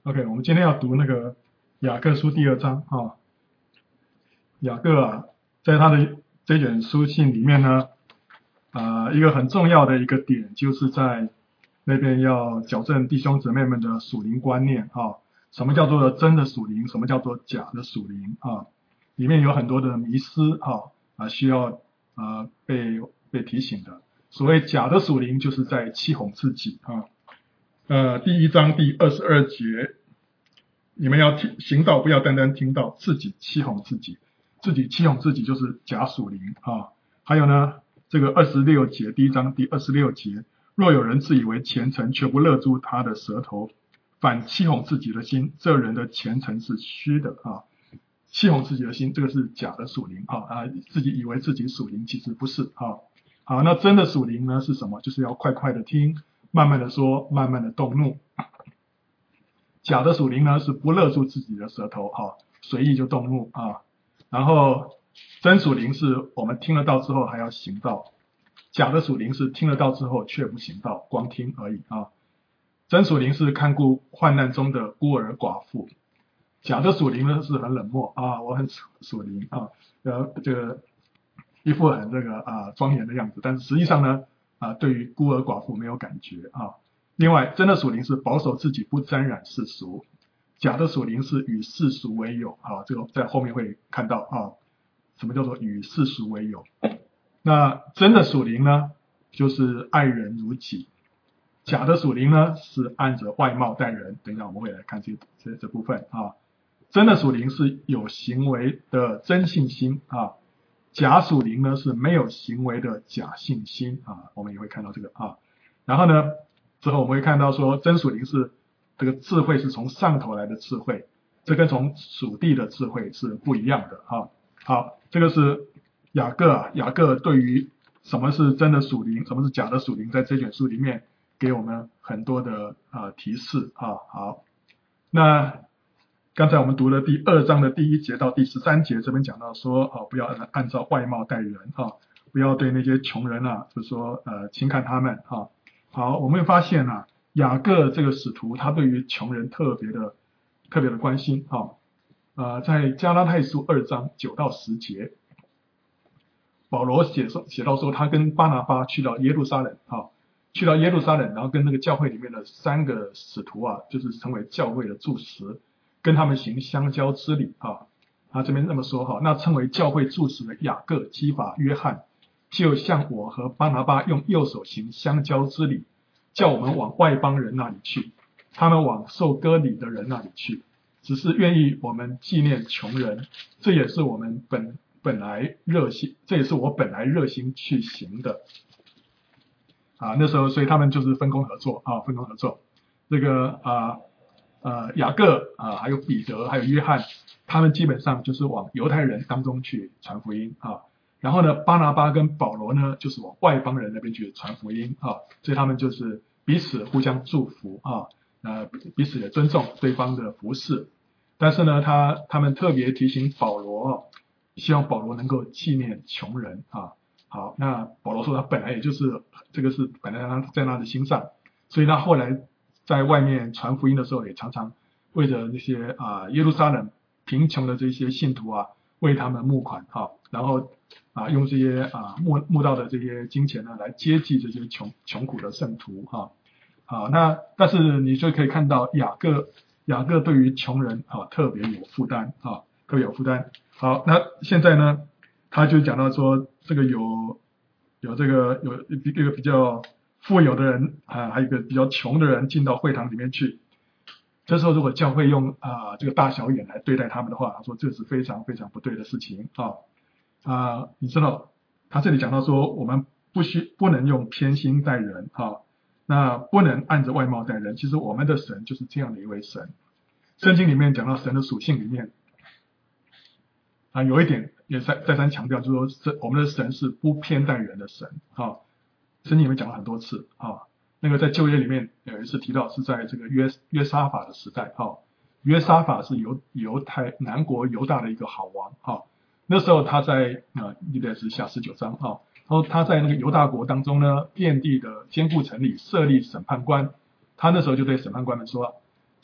OK， 我们今天要读那个雅各书第2章啊。雅各啊，在他的这卷书信里面呢，一个很重要的一个点，就是在那边要矫正弟兄姊妹们的属灵观念啊。什么叫做真的属灵？什么叫做假的属灵啊？里面有很多的迷思需要被提醒的。所谓假的属灵，就是在欺哄自己啊。第1章第22节，你们要行道，不要单单听到，自己欺哄自己，自己欺哄自己就是假属灵啊。还有呢，这个26节，第1章第26节，若有人自以为虔诚，却不勒住他的舌头，反欺哄自己的心，这人的虔诚是虚的啊。欺哄自己的心，这个是假的属灵自己以为自己属灵，其实不是啊。好，那真的属灵呢是什么？就是要快快的听，慢慢的说，慢慢的动怒。假的属灵呢是不勒住自己的舌头随意就动怒啊。然后真属灵是我们听了道之后还要行道，假的属灵是听了道之后却不行道，光听而已啊。真属灵是看顾患难中的孤儿寡妇，假的属灵呢是很冷漠我很属灵这个一副很庄严的样子，但是实际上呢对于孤儿寡妇没有感觉啊。另外，真的属灵是保守自己不沾染世俗，假的属灵是与世俗为友这个在后面会看到什么叫做与世俗为友。那真的属灵呢，就是爱人如己，假的属灵呢是按着外貌待人。等一下我们会来看这部分真的属灵是有行为的真信心假属灵呢是没有行为的假信心我们也会看到这个然后呢之后我们会看到说，真属灵是这个智慧是从上头来的智慧，这跟从属地的智慧是不一样的好，这个是雅各对于什么是真的属灵，什么是假的属灵，在这卷书里面给我们很多的提示好，那刚才我们读了第2章的第1节到第13节，这边讲到说不要按照外貌待人不要对那些穷人就是说轻看他们好，我们会发现雅各这个使徒他对于穷人特别的关心在加拉太书2章9到10节，保罗写到说他跟巴拿巴去到耶路撒冷然后跟那个教会里面的3个使徒就是成为教会的柱石，跟他们行相交之礼他这边这么说那称为教会柱石的雅各、基法、约翰，就像我和巴拿巴用右手行相交之礼，叫我们往外邦人那里去，他们往受割礼的人那里去，只是愿意我们纪念穷人，这也是我们本来热心，这也是我本来热心去行的那时候所以他们就是分工合作这个雅各还有彼得还有约翰，他们基本上就是往犹太人当中去传福音然后呢巴拿巴跟保罗呢就是往外邦人那边去传福音所以他们就是彼此互相祝福彼此也尊重对方的服事。但是呢他们特别提醒保罗希望保罗能够纪念穷人好，那保罗说他本来也就是这个是本来在他的心上，所以他后来在外面传福音的时候也常常为着那些耶路撒冷贫穷的这些信徒为他们募款然后用这些募到的这些金钱呢来接济这些穷苦的圣徒好，那但是你就可以看到雅各对于穷人特别有负担特别有负担。好，那现在呢他就讲到说这个有一个比较富有的人还有一个比较穷的人进到会堂里面去，这时候如果教会用这个大小眼来对待他们的话，他说这是非常非常不对的事情你知道他这里讲到说我们不能用偏心待人那不能按着外貌待人，其实我们的神就是这样的一位神。圣经里面讲到神的属性里面有一点也再三强调，就是说我们的神是不偏待人的神圣经里面讲了很多次那个在旧约里面有一次提到是在这个约沙法的时代约沙法是犹太南国犹大的一个好王那时候他在历代志下19章然后他在那个犹大国当中呢，遍地的坚固城里设立审判官，他那时候就对审判官们说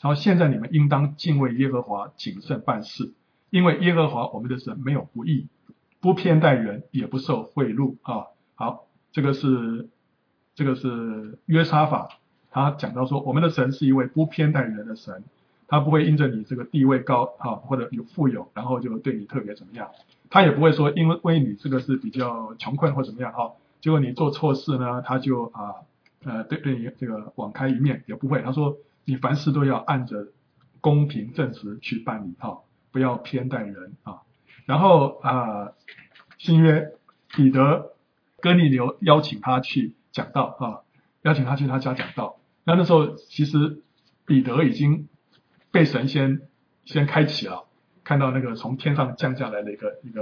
然后现在你们应当敬畏耶和华，谨慎办事，因为耶和华我们的神没有不义，不偏待人，也不受贿赂啊。好，这个是约沙法，他讲到说，我们的神是一位不偏待人的神，他不会因着你这个地位高啊，或者有富有，然后就对你特别怎么样，他也不会说因为你这个是比较穷困或怎么样啊，结果你做错事呢，他就对你这个网开一面，也不会。他说你凡事都要按着公平正直去办理不要偏待人啊。然后新约彼得哥尼流邀请他去讲道邀请他去他家讲道。那时候其实彼得已经被神先开启了，看到那个从天上降下来的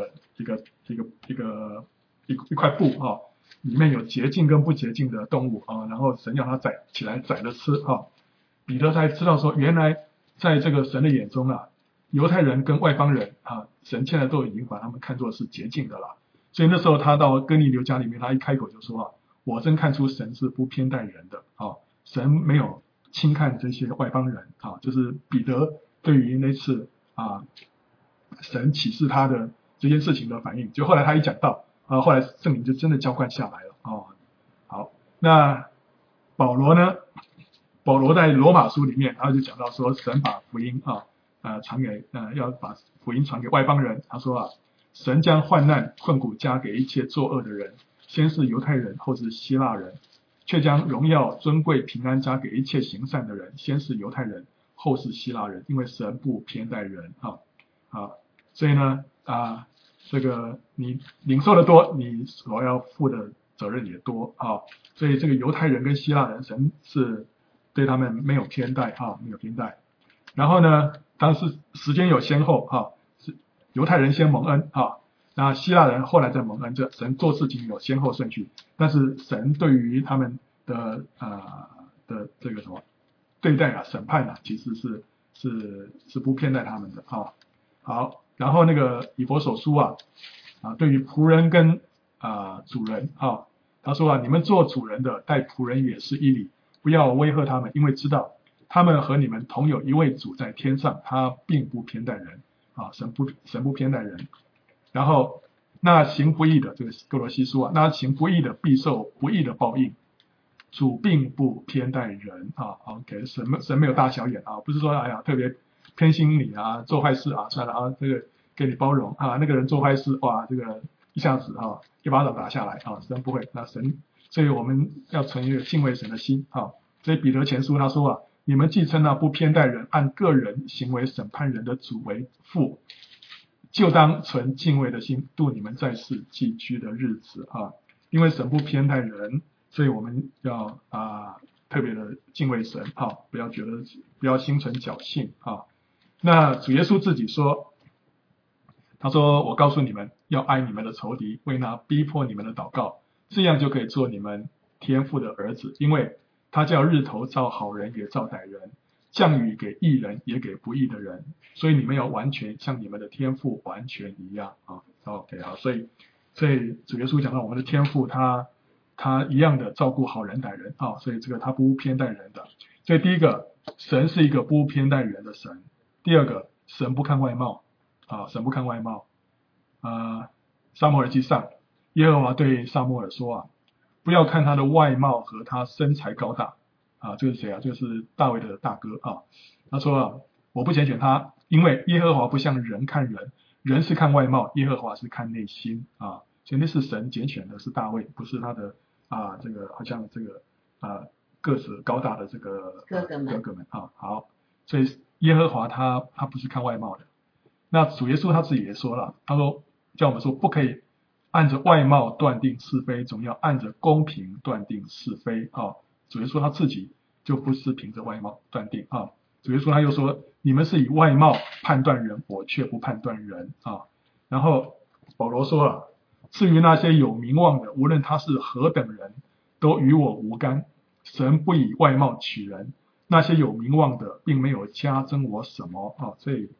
一块布里面有洁净跟不洁净的动物然后神要他宰起来宰了吃彼得才知道说，原来在这个神的眼中犹太人跟外邦人神现在都已经把他们看作是洁净的了。所以那时候他到哥尼流家里面，他一开口就说我真看出神是不偏待人的神没有轻看这些外邦人就是彼得对于那次神启示他的这件事情的反应。就后来他一讲到后来圣灵就真的浇灌下来了好，那保罗呢？保罗在罗马书里面，他就讲到说，神把福音传给要把福音传给外邦人。他说神将患难困苦加给一切作恶的人，先是犹太人，后是希腊人，却将荣耀尊贵平安加给一切行善的人，先是犹太人，后是希腊人，因为神不偏待人所以呢这个你领受的多，你所要负的责任也多所以这个犹太人跟希腊人，神是对他们没有偏待没有偏待。然后呢，当时时间有先后是犹太人先蒙恩那希腊人后来再蒙恩，这神做事情有先后顺序，但是神对于他们的这个什么对待审判其实是不偏待他们的好，然后那个以弗所书对于仆人跟主人他说你们做主人的待仆人也是一理，不要威吓他们，因为知道他们和你们同有一位主在天上，他并不偏待人神不偏待人。然后那行不义的，这个哥罗西书那行不义的必受不义的报应，主并不偏待人OK， 神没有大小眼不是说哎呀特别偏心你做坏事算了这个给你包容那个人做坏事哇这个一下子一巴掌打下来神不会。那神，所以我们要存一个敬畏神的心所以彼得前书他说你们既称不偏待人，按个人行为审判人的主为父，就当存敬畏的心度你们在世寄居的日子因为神不偏待人，所以我们要特别的敬畏神不要心存侥幸那主耶稣自己说，他说我告诉你们要爱你们的仇敌，为那逼迫你们的祷告，这样就可以做你们天父的儿子，因为他叫日头照好人也照歹人，降雨给义人也给不义的人，所以你们要完全像你们的天父完全一样OK 所以主耶稣讲到我们的天父他一样的照顾好人歹人所以这个他不偏待人的。所以第一个，神是一个不偏待人的神。第二个，神不看外貌神不看外貌撒母耳记上，耶和华对撒母耳说不要看他的外貌和他身材高大这是谁这是大卫的大哥他说我不拣选他，因为耶和华不像人看人，人是看外貌，耶和华是看内心所以那是神拣选的，是大卫，不是他的这个好像这个个子高大的这个哥哥们好，所以耶和华他不是看外貌的。那主耶稣他自己也说了，他说叫我们说不可以按着外貌断定是非，总要按着公平断定是非主耶稣他自己就不是凭着外貌断定主耶稣他又说你们是以外貌判断人，我却不判断人然后保罗说了，至于那些有名望的，无论他是何等人，都与我无干，神不以外貌取人，那些有名望的并没有加增我什么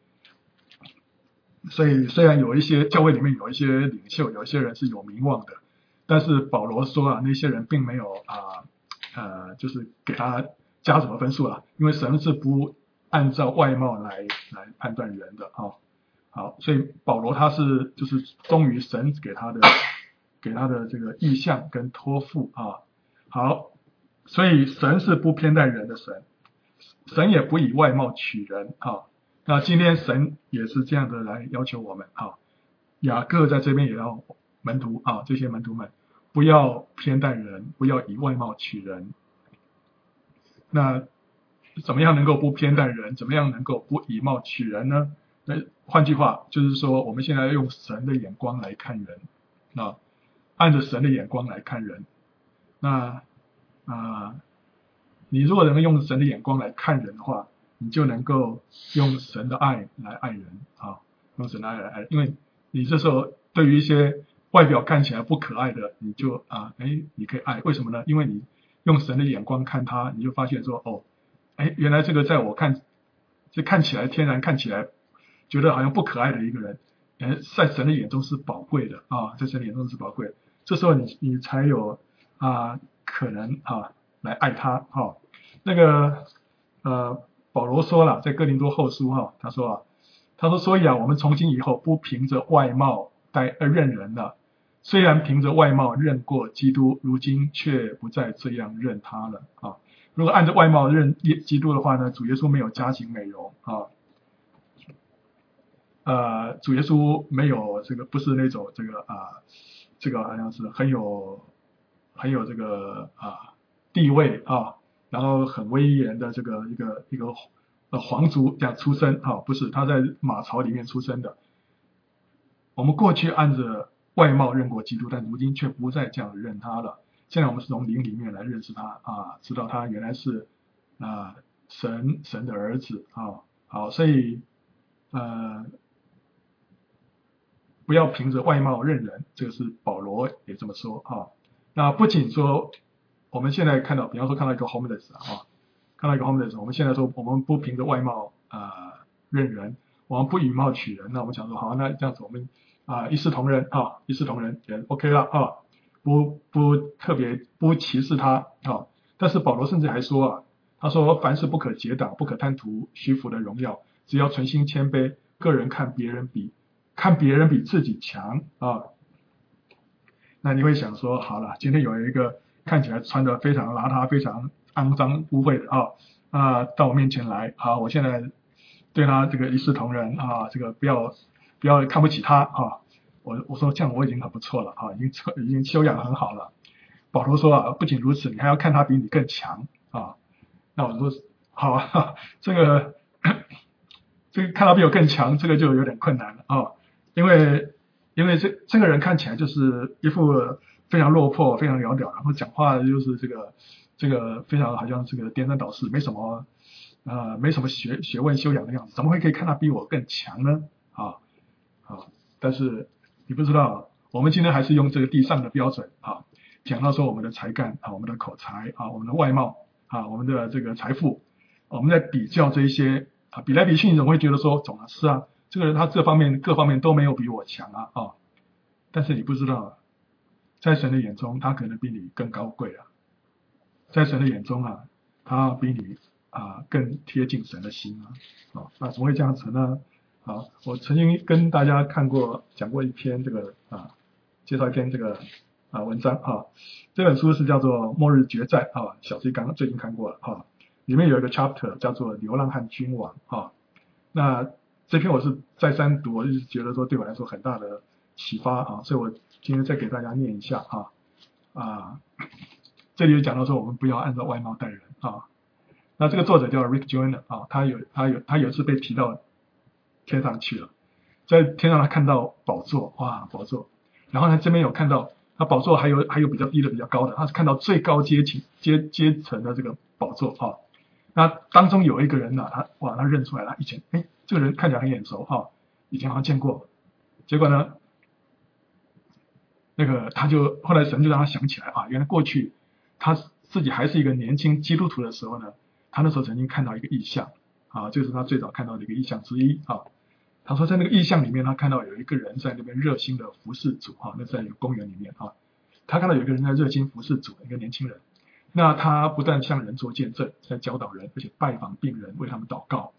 所以虽然有一些教会里面有一些领袖，有一些人是有名望的，但是保罗说那些人并没有就是给他加什么分数因为神是不按照外貌来判断人的啊。好，所以保罗他就是忠于神给他的这个意向跟托付啊。好，所以神是不偏待人的神，神也不以外貌取人啊。那今天神也是这样的来要求我们啊。雅各在这边也要门徒啊，这些门徒们不要偏待人，不要以外貌取人。那怎么样能够不偏待人？怎么样能够不以貌取人呢？那换句话就是说，我们现在要用神的眼光来看人啊，按着神的眼光来看人。那你如果能够用神的眼光来看人的话，你就能够用神的爱来爱人啊，用神的爱来爱人。因为你这时候对于一些外表看起来不可爱的，你就你可以爱。为什么呢？因为你用神的眼光看他，你就发现说原来这个在我看起来天然看起来觉得好像不可爱的一个人，在神的眼中是宝贵的啊，在神的眼中是宝贵的。这时候你才有可能来爱他哈。那个保罗说了，在哥林多后书他说所以我们从今以后不凭着外貌认人了，虽然凭着外貌认过基督，如今却不再这样认他了啊。如果按照外貌认基督的话呢，主耶稣没有加型美容啊。主耶稣没有这个，不是那种这个好像是很有这个地位啊，然后很威严的这个一个皇族这样出身啊，不是，他在马槽里面出生的。我们过去按着外貌认过基督，但如今却不再这样认他了。现在我们是从灵里面来认识他知道他原来是神的儿子啊。好，所以不要凭着外貌认人，这个是保罗也这么说啊。那不仅说我们现在看到，比方说看到一个 homeless 看到一个 homeless， 我们现在说我们不凭着外貌认人，我们不以貌取人，那我们想说好，那这样子我们一视同仁一视同仁也 OK 了不特别不歧视他但是保罗甚至还说他说凡事不可结党，不可贪图虚浮的荣耀，只要存心谦卑，个人看别人比自己强那你会想说，好了，今天有一个看起来穿得非常邋遢、非常肮脏污秽的到我面前来我现在对他这个一视同仁这个不要看不起他我说这样我已经很不错了已经修养很好了。保罗说不仅如此，你还要看他比你更强那我说好这个看他比我更强，这个就有点困难了因为这个人看起来就是一副非常落魄、非常潦倒，然后讲话就是这个非常好像这个颠三倒四，没什么学问修养的样子，怎么会可以看他比我更强呢但是你不知道，我们今天还是用这个地上的标准讲到说我们的才干我们的口才我们的外貌我们的这个财富，我们在比较这一些比来比去，你总会觉得说总是这个人他各方面都没有比我强但是你不知道，在神的眼中他可能比你更高贵在神的眼中他比你更贴近神的心那怎么会这样子呢？我曾经跟大家讲过一篇这个介绍一篇这个文章这本书是叫做《末日决战》小 C 最近看过了里面有一个 chapter 叫做流浪汉君王那这篇我是再三读，我就觉得说对我来说很大的启发所以我今天再给大家念一下这里有讲到说我们不要按照外貌待人那这个作者叫 Rick Joyner 他有一次被提到天上去了，在天上他看到宝座宝座，然后呢这边有看到他宝座还有比较低的比较高的，他是看到最高阶层的这个宝座那当中有一个人他认出来了，以前这个人看起来很眼熟以前好像见过，结果呢那个后来神就让他想起来原来过去他自己还是一个年轻基督徒的时候呢，他那时候曾经看到一个异象这是他最早看到的一个异象之一他说在那个异象里面，他看到有一个人在那边热心的服侍主那在一个公园里面他看到有一个人在热心服侍主，一个年轻人，那他不但向人做见证，在教导人，而且拜访病人，为他们祷告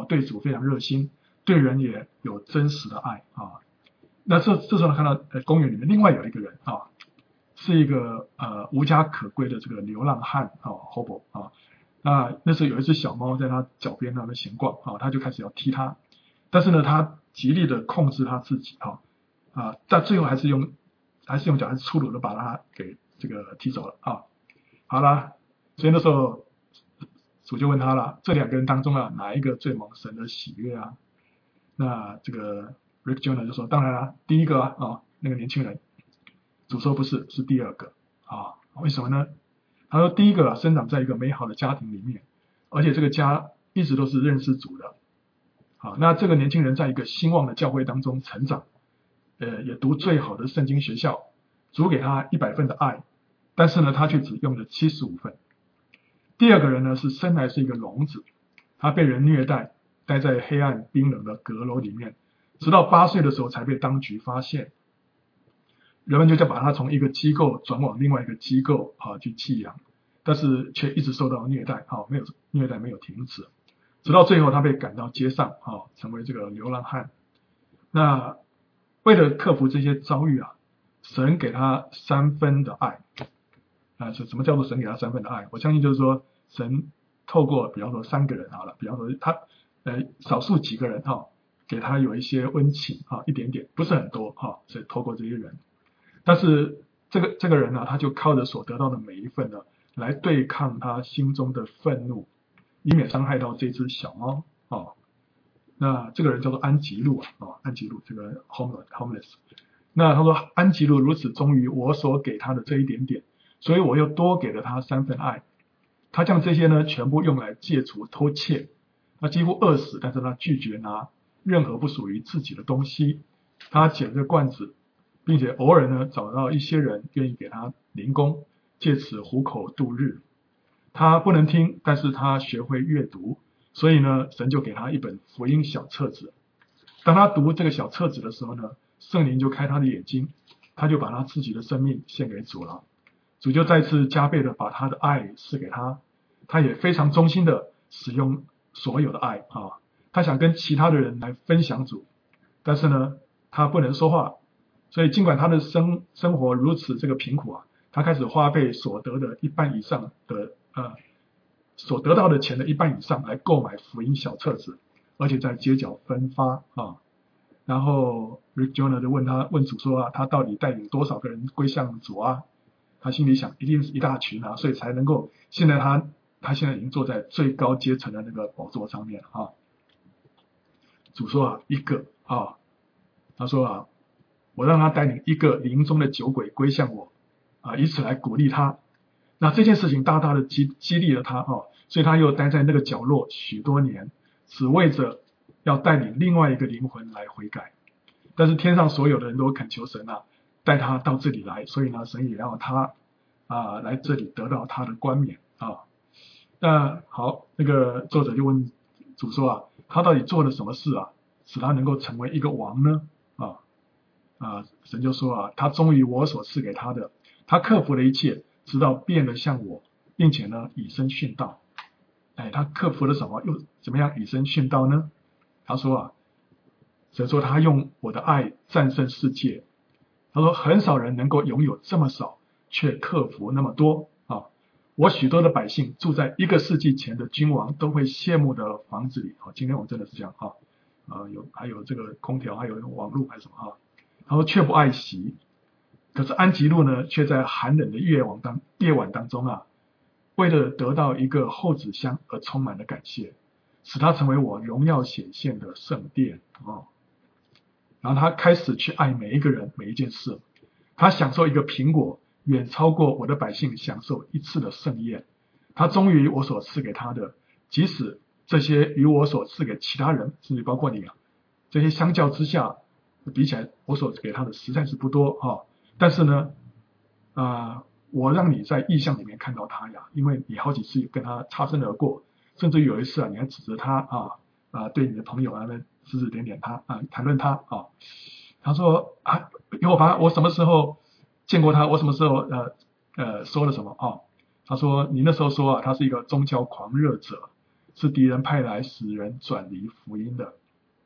对主非常热心，对人也有真实的爱啊。那这时候看到公园里面另外有一个人啊，是一个无家可归的这个流浪汉啊 hobo 啊。那时候有一只小猫在他脚边那闲逛啊，他就开始要踢它，但是呢他极力的控制他自己但最后还是用脚很粗鲁的把他给这个踢走了啊。好了，所以那时候主就问他了，这两个人当中哪一个最蒙神的喜悦啊？那这个 Rick Joyner 就说，当然了，第一个那个年轻人。主说不是，是第二个为什么呢？他说第一个生长在一个美好的家庭里面，而且这个家一直都是认识主的。那这个年轻人在一个兴旺的教会当中成长，也读最好的圣经学校，主给他100份的爱，但是呢他却只用了75份。第二个人呢是生来是一个聋子，他被人虐待，待在黑暗冰冷的阁楼里面，直到8岁的时候才被当局发现，人们就把他从一个机构转往另外一个机构去寄养，但是却一直受到虐待虐待没有停止，直到最后他被赶到街上成为这个流浪汉。那为了克服这些遭遇神给他3分的爱什么叫做神给他3分的爱？我相信就是说神透过比方说3个人好了，比方说他少数几个人给他有一些温情一点点，不是很多所以透过这些人，但是这个人他就靠着所得到的每一份来对抗他心中的愤怒，以免伤害到这只小猫那这个人叫做安吉路安吉路这个 homeless。那他说安吉路如此忠于我所给他的这一点点，所以我又多给了他3份爱。他将这些呢全部用来戒除偷窃，他几乎饿死，但是他拒绝拿任何不属于自己的东西。他捡着罐子，并且偶尔呢找到一些人愿意给他零工，借此糊口度日。他不能听，但是他学会阅读，所以呢神就给他一本福音小册子。当他读这个小册子的时候呢，圣灵就开他的眼睛，他就把他自己的生命献给主了。主就再次加倍的把他的爱赐给他，他也非常忠心的使用所有的爱他想跟其他的人来分享主，但是呢他不能说话，所以尽管他的生活如此这个贫苦他开始花费所得的1半以上的所得到的钱的1半以上来购买福音小册子，而且在街角分发然后 Rick Joyner 就问主说他到底带领多少个人归向主他心里想一定是一大群所以才能够现在他现在已经坐在最高阶层的那个宝座上面主说一个他说我让他带领一个灵中的酒鬼归向我以此来鼓励他。那这件事情大大的激励了他所以他又待在那个角落许多年，只为着要带领另外一个灵魂来悔改。但是天上所有的人都恳求神带他到这里来，所以呢神也要他来这里得到他的冠冕那好，那个作者就问主说他到底做了什么事使他能够成为一个王呢神就说他忠于我所赐给他的，他克服了一切，直到变得像我，并且呢以身殉道。他克服了什么，又怎么样以身殉道呢？他说神说他用我的爱战胜世界。他说很少人能够拥有这么少，却克服那么多我许多的百姓住在1个世纪前的君王都会羡慕的房子里今天我真的是这样还有这个空调，还有网络还是什么他说却不爱惜。可是安吉路呢却在寒冷的夜晚当中为了得到一个后纸箱而充满了感谢，使他成为我荣耀显现的圣殿然后他开始去爱每一个人每一件事，他享受一个苹果远超过我的百姓享受一次的盛宴。他忠于我所赐给他的，即使这些与我所赐给其他人甚至包括你这些相较之下比起来我所给他的实在是不多但是呢我让你在异象里面看到他因为你好几次跟他擦身而过，甚至有一次你还指着他对你的朋友指指点点他谈论他他说我什么时候见过他，我什么时候说了什么他说你那时候说他是一个宗教狂热者， 是敌人派来使人转离福音的。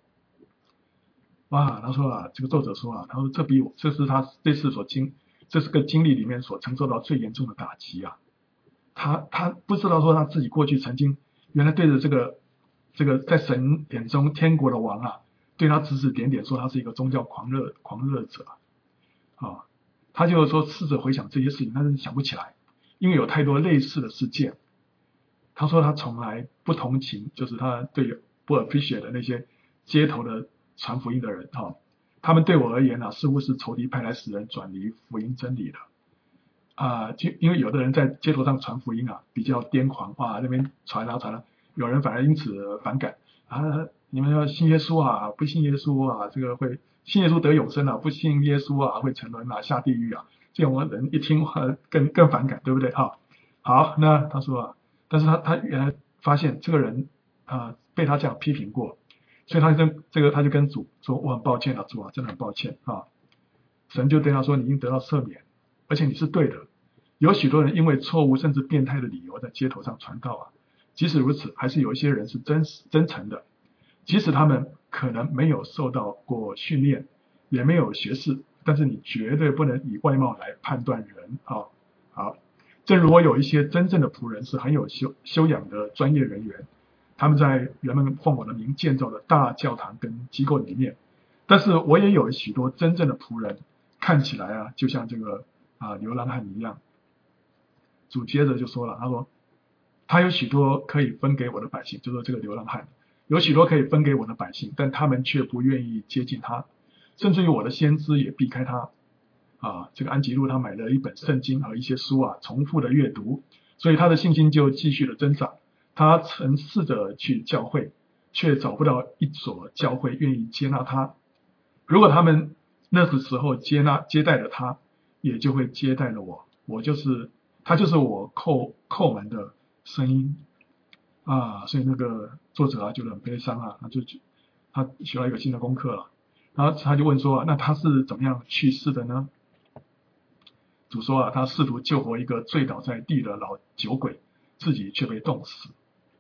哇，他说啊，这个作者说啊，他说这是他这次这是个经历里面所承受到最严重的打击啊。他不知道说他自己过去曾经原来对着这个在神眼中天国的王啊，对他指指点点，说他是一个宗教狂热者啊。他就说试着回想这些事情，但是想不起来，因为有太多类似的事件。他说他从来不同情，就是他对不 appreciate 的那些街头的传福音的人哈，他们对我而言啊，似乎是仇敌派来使人转离福音真理的就因为有的人在街头上传福音啊，比较癫狂那边传啊传啊，有人反而因此反感你们要信耶稣啊，不信耶稣啊，这个会信耶稣得永生啊，不信耶稣啊会沉沦下地狱啊，这种人一听话更反感，对不对好，那他说但是他原来发现这个人被他这样批评过，所以他就跟主说，我很抱歉啊，主啊，真的很抱歉神就对他说，你已经得到赦免，而且你是对的。有许多人因为错误甚至变态的理由在街头上传道即使如此，还是有一些人是真诚的，即使他们可能没有受到过训练，也没有学识，但是你绝对不能以外貌来判断人好，正如我有一些真正的仆人是很有修养的专业人员，他们在人们奉我的名建造的大教堂跟机构里面，但是我也有许多真正的仆人，看起来就像这个流浪汉一样。主接着就说了，他说他有许多可以分给我的百姓，就是这个流浪汉有许多可以分给我的百姓，但他们却不愿意接近他，甚至于我的先知也避开他这个安吉路他买了一本圣经和一些书重复的阅读，所以他的信心就继续的增长。他曾试着去教会，却找不到一所教会愿意接纳他。如果他们那个时候接待了他，也就会接待了我，他就是我叩门的声音所以那个作者就很悲伤他学到一个新的功课了，然后他就问说那他是怎么样去世的呢？主说他试图救活一个醉倒在地的老酒鬼，自己却被冻死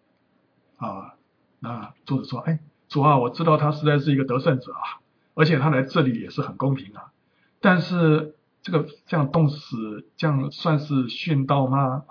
那作者说主我知道他实在是一个得胜者而且他来这里也是很公平但是这样冻死，这样算是殉道吗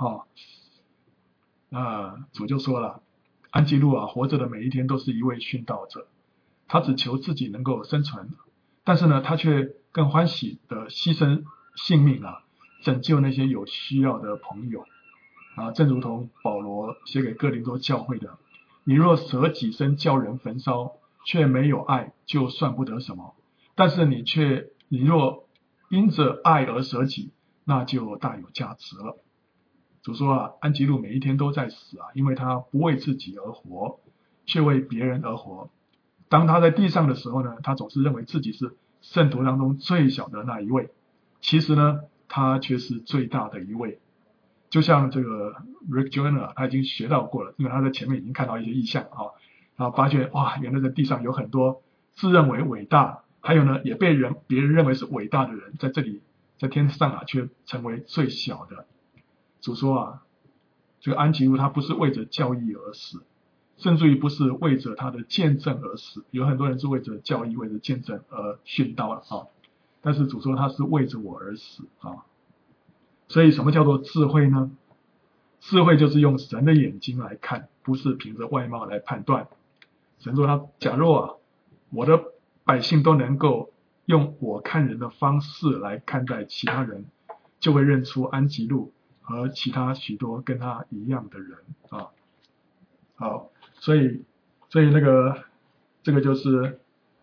主就说了，安吉路活着的每一天都是一位殉道者，他只求自己能够生存，但是呢他却更欢喜的牺牲性命拯救那些有需要的朋友正如同保罗写给哥林多教会的，你若舍己身叫人焚烧，却没有爱，就算不得什么，但是你若因着爱而舍己，那就大有价值了。主说安吉路每一天都在死因为他不为自己而活，却为别人而活。当他在地上的时候呢，他总是认为自己是圣徒当中最小的那一位，其实呢他却是最大的一位。就像这个 Rick Joyner 他已经学到过了，因为他在前面已经看到一些异象然后发觉原来在地上有很多自认为伟大，还有呢也被别人认为是伟大的人，在这里在天上却成为最小的。主说这个安吉路他不是为着教义而死，甚至于不是为着他的见证而死，有很多人是为着教义为着见证而殉道但是主说他是为着我而死所以什么叫做智慧呢？智慧就是用神的眼睛来看，不是凭着外貌来判断。神说假若我的百姓都能够用我看人的方式来看待其他人，就会认出安吉路和其他许多跟他一样的人好，所以这个就是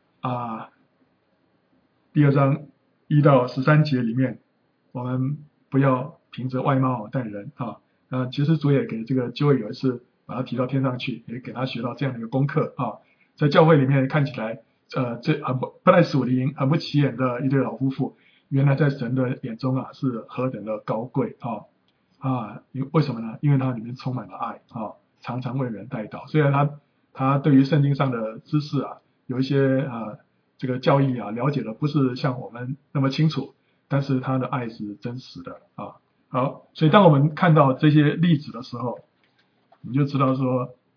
第2章1到13节里面，我们不要凭着外貌待人其实主也给这个Joey有一次把他提到天上去，也给他学到这样的一个功课在教会里面看起来这不太属灵很不起眼的一对老夫妇，原来在神的眼中是何等的高贵为什么呢？因为他里面充满了爱常常为人代祷。虽然他对于圣经上的知识有一些这个教义了解的不是像我们那么清楚，但是他的爱是真实的好，所以当我们看到这些例子的时候，你就知道说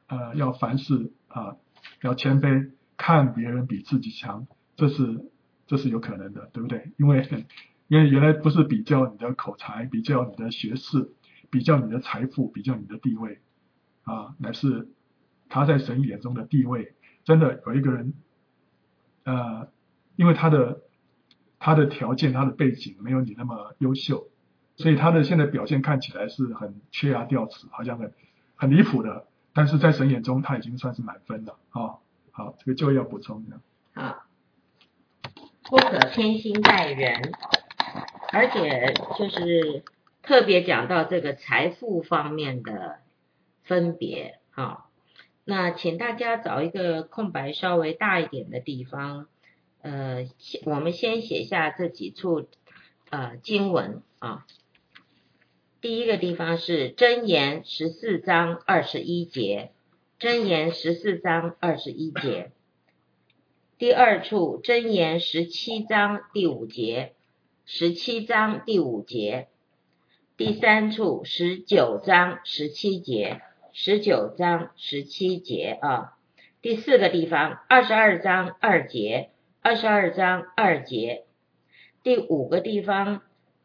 要凡事要谦卑，看别人比自己强，这是有可能的，对不对？因为原来不是比较你的口才，比较你的学识，比较你的财富，比较你的地位乃是他在神眼中的地位。真的有一个人因为他的条件，他的背景没有你那么优秀，所以他的现在表现看起来是很缺牙掉齿，好像很离谱的，但是在神眼中他已经算是满分了好，这个就要补充的。 好，不可偏心待人，而且就是特别讲到这个财富方面的分别那请大家找一个空白稍微大一点的地方，我们先写下这几处经文第一个地方是箴言14章21节，箴言14章21节。第二处箴言17章第5节，17章第5节。第三处19章17节，19章17节第四个地方22章2节，22章2节。第五个地方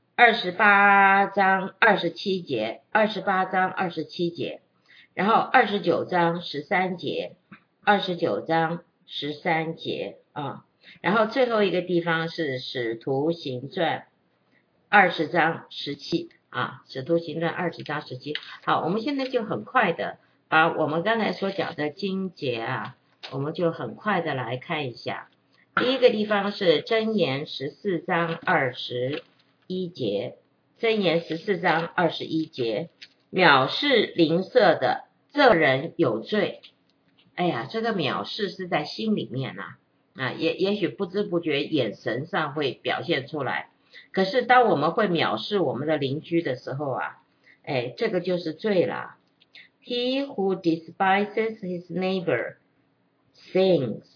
28章27节，28章27节。然后29章13节，29章13节然后最后一个地方是使徒行传20章17使徒行传20章17。好，我们现在就很快的把我们刚才所讲的经节我们就很快的来看一下。第一个地方是箴言14章21节，箴言14章21节，藐视邻舍的，这人有罪。哎呀，这个藐视是在心里面也许不知不觉眼神上会表现出来，可是当我们会藐视我们的邻居的时候这个就是罪了。He who despises his neighbor sins。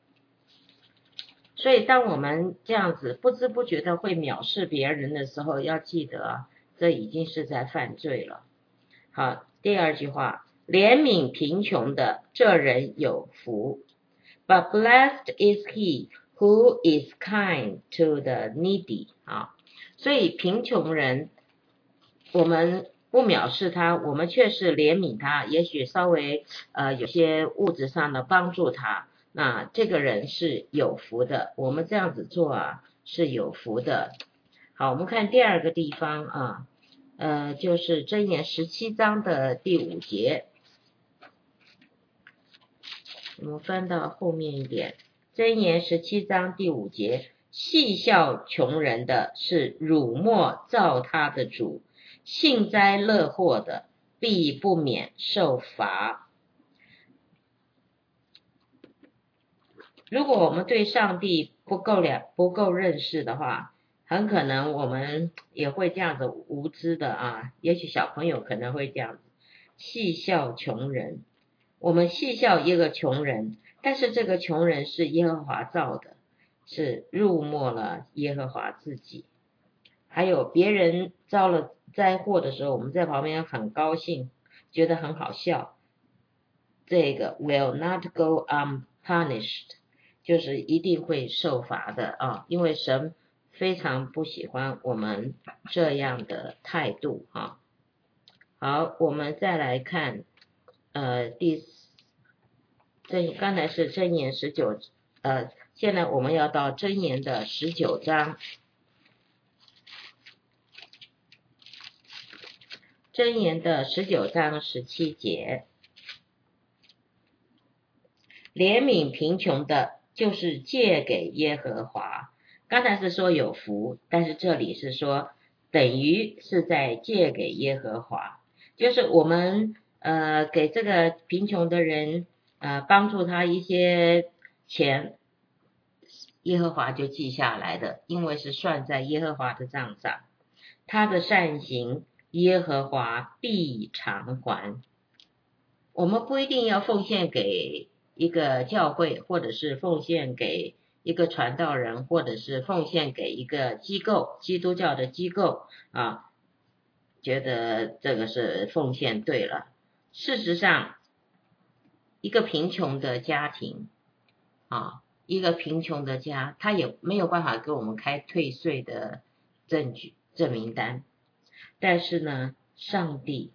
所以当我们这样子不知不觉的会藐视别人的时候，要记得这已经是在犯罪了。好，第二句话，怜悯贫穷的，这人有福。But blessed is he who is kind to the needy。所以贫穷人，我们不藐视他，我们却是怜悯他，也许稍微有些物质上的帮助他，那这个人是有福的，我们这样子做是有福的。好，我们看第二个地方就是箴言17章的第5节，我们翻到后面一点，箴言17章第5节，戏笑穷人的是辱没造他的主，幸灾乐祸的必不免受罚。如果我们对上帝不够认识的话，很可能我们也会这样子无知的也许小朋友可能会这样子戏笑穷人。我们戏笑一个穷人，但是这个穷人是耶和华造的，是辱没了耶和华自己。还有别人遭了灾祸的时候，我们在旁边很高兴，觉得很好笑，这个 will not go unpunished， 就是一定会受罚的因为神非常不喜欢我们这样的态度好，我们再来看刚才是箴言19现在我们要到箴言的19章。箴言的19章17节，怜悯贫穷的，就是借给耶和华。刚才是说有福，但是这里是说等于是在借给耶和华，就是我们给这个贫穷的人帮助他一些钱，耶和华就记下来的，因为是算在耶和华的账上，他的善行耶和华必偿还。我们不一定要奉献给一个教会，或者是奉献给一个传道人，或者是奉献给一个机构，基督教的机构觉得这个是奉献对了。事实上一个贫穷的家庭一个贫穷的家，他也没有办法给我们开退税的证明单，但是呢，上帝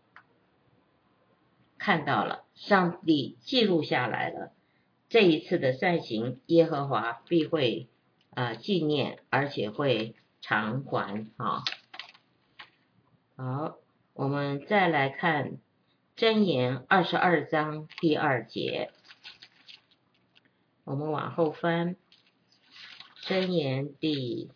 看到了，上帝记录下来了，这一次的善行，耶和华必会纪念，而且会偿还好，我们再来看箴言22章第2节，我们往后翻，箴言第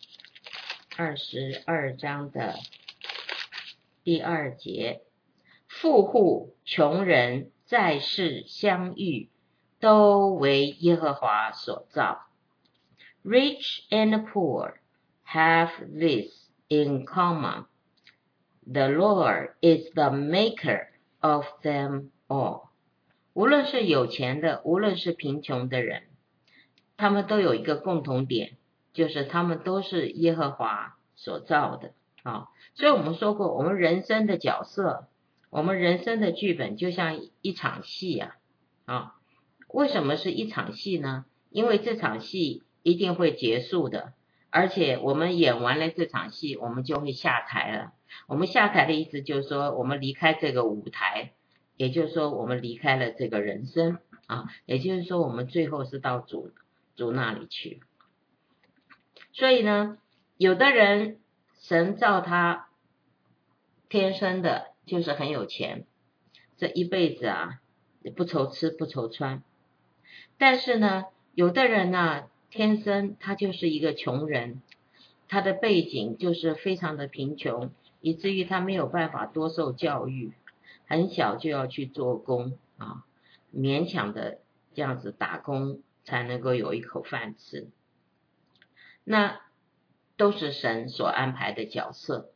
22章的第2节，富户穷人在世相遇，都为耶和华所造。Rich and poor have this in common. The Lord is the maker of them all. 无论是有钱的，无论是贫穷的人，他们都有一个共同点，就是他们都是耶和华所造的所以我们说过，我们人生的角色，我们人生的剧本就像一场戏为什么是一场戏呢？因为这场戏一定会结束的，而且我们演完了这场戏，我们就会下台了。我们下台的意思就是说，我们离开这个舞台，也就是说我们离开了这个人生也就是说我们最后是到主那里去。所以呢，有的人神造他天生的就是很有钱，这一辈子不愁吃不愁穿。但是呢，有的人天生他就是一个穷人，他的背景就是非常的贫穷，以至于他没有办法多受教育，很小就要去做工勉强的这样子打工才能够有一口饭吃。那都是神所安排的角色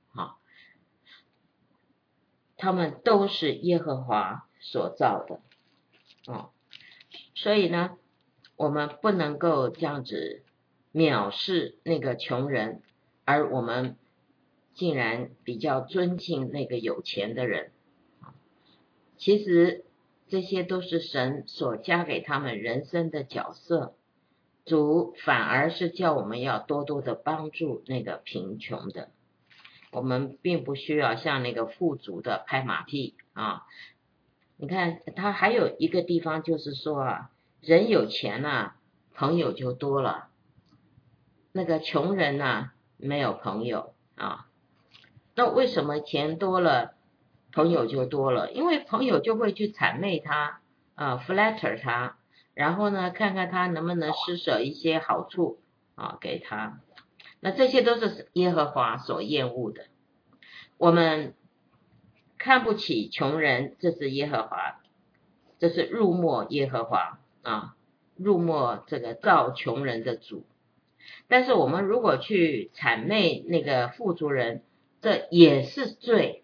他们都是耶和华所造的所以呢，我们不能够这样子藐视那个穷人，而我们竟然比较尊敬那个有钱的人其实这些都是神所加给他们人生的角色，主反而是叫我们要多多的帮助那个贫穷的，我们并不需要像那个富足的拍马屁你看他还有一个地方就是说人有钱朋友就多了，那个穷人没有朋友那为什么钱多了朋友就多了？因为朋友就会去谄媚他flatter 他，然后呢看看他能不能施舍一些好处给他，那这些都是耶和华所厌恶的。我们看不起穷人，这是耶和华，这是辱没耶和华辱没这个造穷人的主。但是我们如果去谄媚那个富足人，这也是罪，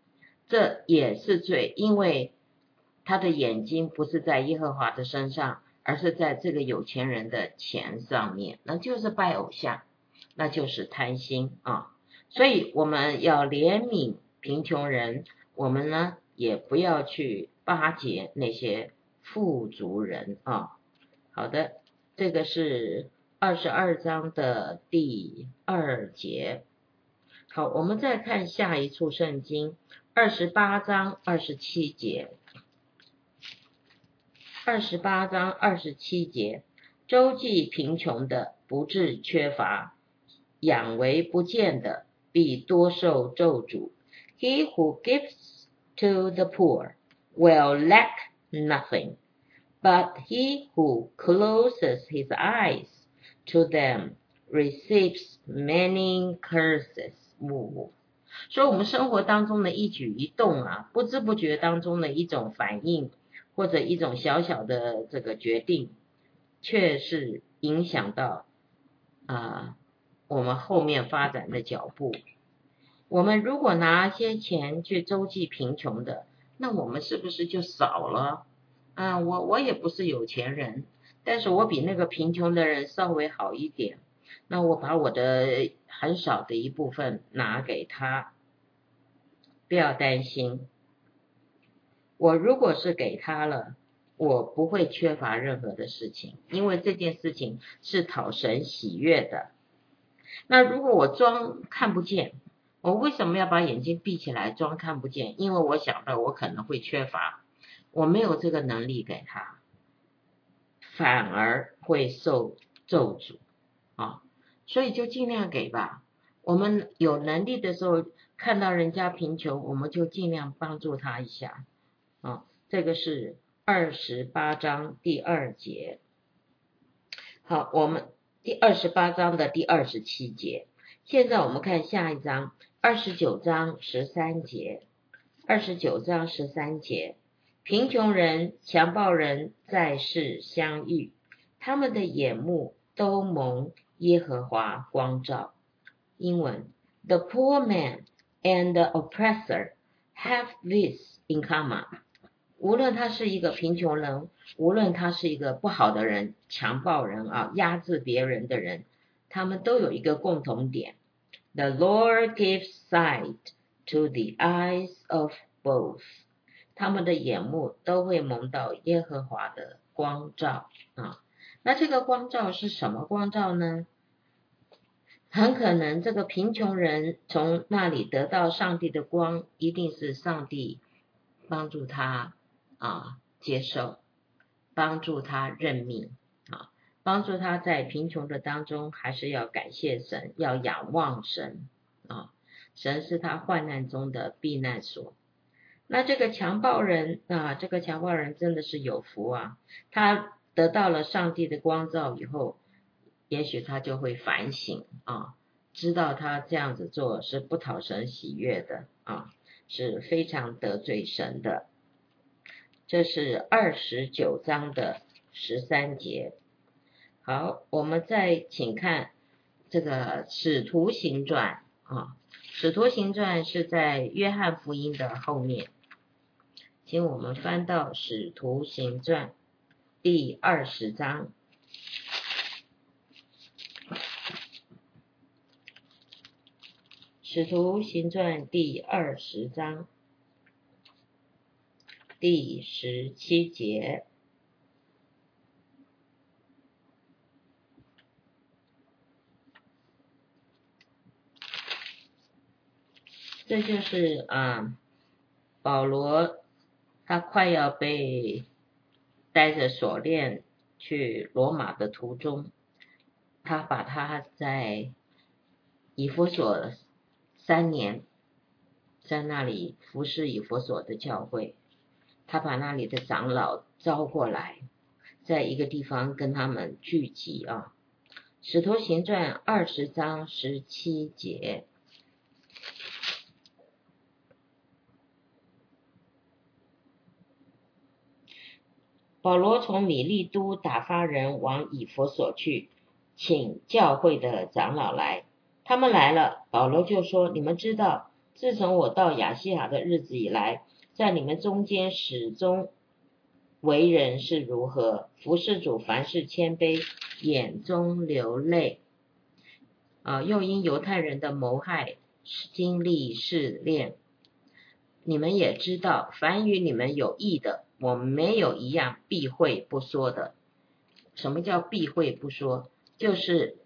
因为他的眼睛不是在耶和华的身上，而是在这个有钱人的钱上面，那就是拜偶像，那就是贪心所以我们要怜悯贫穷人，我们呢也不要去巴结那些富足人好的，这个是22章的第2节。好，我们再看下一处圣经28章27节。28章27节，周济贫穷的不致缺乏，养为不见的必多受咒诅。He who gives to the poor will lack nothing, but he who closes his eyes to them receives many curses. 所以我们生活当中的一举一动不知不觉当中的一种反应，或者一种小小的这个决定，却是影响到我们后面发展的脚步。我们如果拿些钱去周济贫穷的，那我们是不是就少了我也不是有钱人，但是我比那个贫穷的人稍微好一点，那我把我的很少的一部分拿给他。不要担心，我如果是给他了， 我不会缺乏任何的事情，因为这件事情是讨神喜悦的。那如果我装看不见，我为什么要把眼睛闭起来装看不见？因为我想到我可能会缺乏，我没有这个能力给他，反而会受咒诅啊。所以就尽量给吧。我们有能力的时候，看到人家贫穷，我们就尽量帮助他一下啊。这个是28章第2节。好，我们第28章的第27节。现在我们看下一章，29章13节。29章13节，贫穷人、强暴人在世相遇，他们的眼目都蒙耶和华光照。英文 The poor man and the oppressor have this in common。 无论他是一个贫穷人，无论他是一个不好的人，强暴人啊，压制别人的人，他们都有一个共同点。The Lord gives sight to the eyes of both。 他们的眼目都会蒙到耶和华的光照啊。那这个光照是什么光照呢？很可能这个贫穷人从那里得到上帝的光，一定是上帝帮助他接受，帮助他认命啊，帮助他在贫穷的当中还是要感谢神，要仰望神啊，神是他患难中的避难所。那这个强暴人这个强暴人真的是有福啊，他得到了上帝的光照以后，也许他就会反省知道他这样子做是不讨神喜悦的是非常得罪神的。这是29章的13节。好，我们再请看这个使徒行传使徒行传是在约翰福音的后面，请我们翻到使徒行传第20章。使徒行传第20章第17节。这就是保罗他快要被带着锁链去罗马的途中，他把他在以弗所3年在那里服侍以弗所的教会，他把那里的长老招过来，在一个地方跟他们聚集使徒行传20章17节。保罗从米利都打发人往以弗所去，请教会的长老来。他们来了，保罗就说：你们知道，自从我到亚细亚的日子以来，在你们中间始终为人是如何，服事主凡事谦卑，眼中流泪又因犹太人的谋害经历试炼。你们也知道，凡与你们有益的，我没有一样避讳不说的。什么叫避讳不说？就是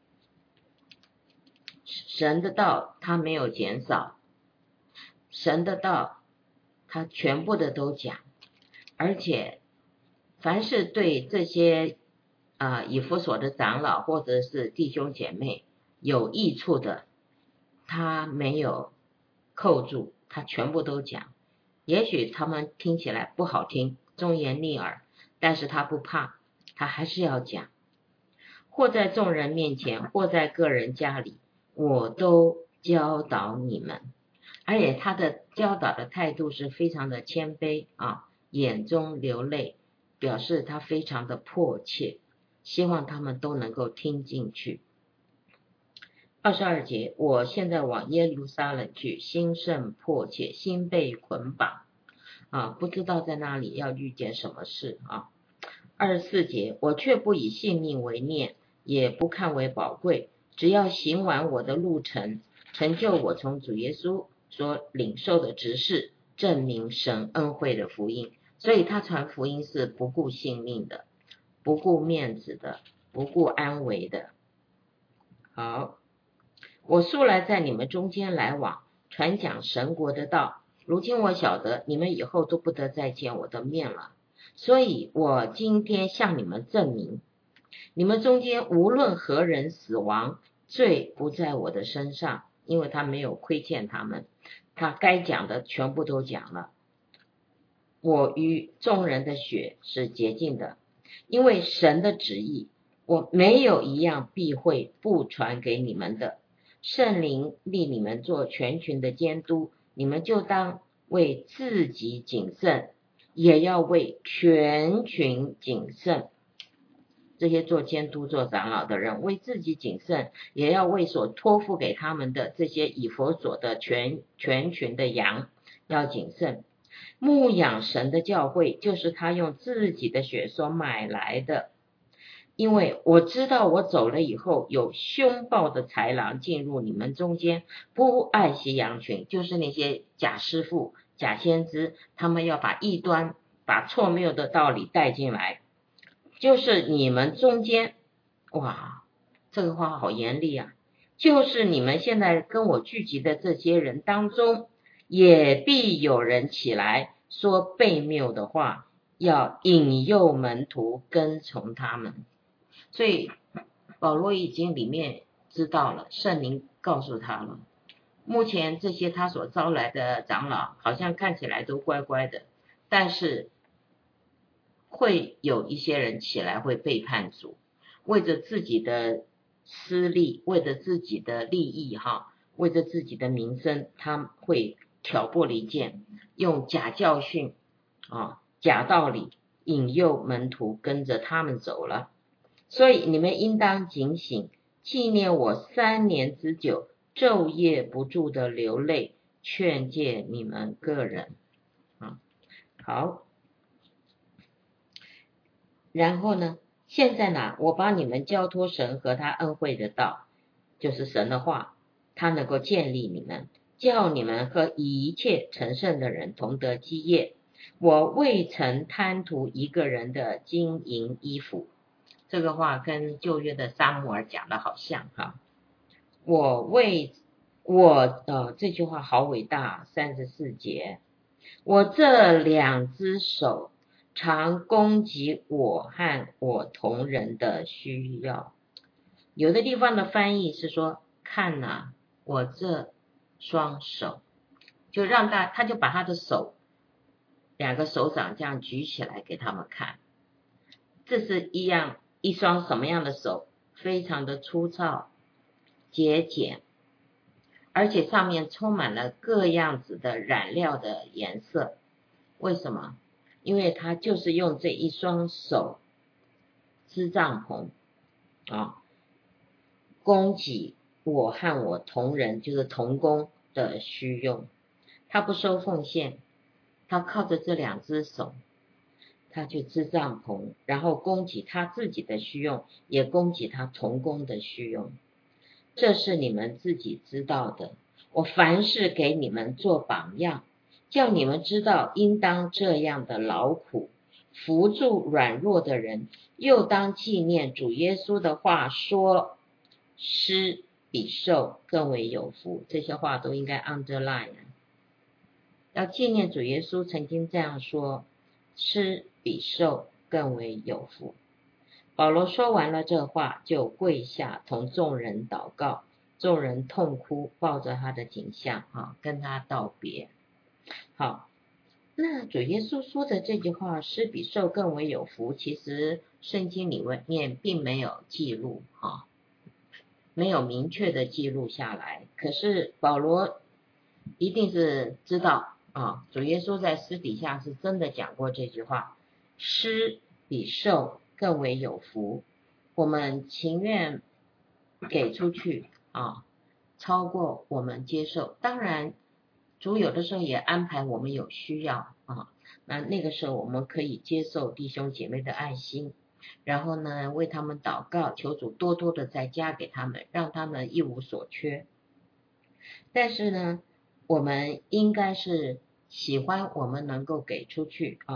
神的道他没有减少，神的道他全部的都讲，而且凡是对这些以弗所的长老或者是弟兄姐妹有益处的，他没有扣住，他全部都讲。也许他们听起来不好听，忠言逆耳，但是他不怕，他还是要讲。或在众人面前，或在个人家里，我都教导你们。而且他的教导的态度是非常的谦卑眼中流泪，表示他非常的迫切，希望他们都能够听进去。22节，我现在往耶路撒冷去，心甚迫切，心被捆绑不知道在那里要遇见什么事24节，我却不以性命为念，也不看为宝贵，只要行完我的路程，成就我从主耶稣所领受的职事，证明神恩惠的福音。 所以他传福音是不顾性命的，不顾面子的，不顾安危的。好，我素来在你们中间来往，传讲神国的道。如今我晓得你们以后都不得再见我的面了，所以我今天向你们证明，你们中间无论何人死亡，罪不在我的身上，因为他没有亏欠他们，他该讲的全部都讲了。我与众人的血是洁净的，因为神的旨意，我没有一样避讳不传给你们的。圣灵立你们做全群的监督，你们就当为自己谨慎，也要为全群谨慎。这些做监督做长老的人为自己谨慎，也要为所托付给他们的这些以弗所的全群的羊要谨慎。牧养神的教会，就是他用自己的血所买来的。因为我知道我走了以后，有凶暴的豺狼进入你们中间，不爱惜羊群，就是那些假师傅、假先知，他们要把异端、把错谬的道理带进来，就是你们中间，哇，这个话好严厉啊！就是你们现在跟我聚集的这些人当中，也必有人起来说悖谬的话，要引诱门徒跟从他们。所以保罗已经里面知道了，圣灵告诉他了，目前这些他所招来的长老好像看起来都乖乖的，但是会有一些人起来会背叛主，为着自己的私利，为着自己的利益为着自己的名声，他会挑拨离间，用假教训假道理引诱门徒跟着他们走了。所以你们应当警醒，纪念我3年之久，昼夜不住的流泪，劝诫你们个人。好，然后呢，现在呢，我把你们交托神和他恩惠的道，就是神的话，他能够建立你们，叫你们和一切成圣的人同得基业。我未曾贪图一个人的金银衣服。这个话跟旧约的撒母耳讲的好像这句话好伟大，34节，我这2只手常供给我和我同人的需要。有的地方的翻译是说，看啊，我这双手，就让他就把他的手2个手掌这样举起来给他们看。这是一双什么样的手？非常的粗糙、节俭，而且上面充满了各样子的染料的颜色。为什么？因为他就是用这一双手织帐篷供给我和我同人，就是同工的需用。他不收奉献，他靠着这2只手，他去织帐篷，然后供给他自己的需用，也供给他同工的需用。这是你们自己知道的。我凡事给你们做榜样，叫你们知道应当这样的劳苦，扶助软弱的人，又当纪念主耶稣的话说，施比受更为有福。这些话都应该 underline， 要纪念主耶稣曾经这样说，施比受更为有福。保罗说完了这话，就跪下同众人祷告，众人痛哭，抱着他的颈项跟他道别。好，那主耶稣说的这句话，施比受更为有福，其实圣经里面并没有记录没有明确的记录下来。可是保罗一定是知道主耶稣在私底下是真的讲过这句话，施比受更为有福。我们情愿给出去超过我们接受。当然主有的时候也安排我们有需要那个时候我们可以接受弟兄姐妹的爱心，然后呢为他们祷告，求主多多的再加给他们，让他们一无所缺。但是呢，我们应该是喜欢我们能够给出去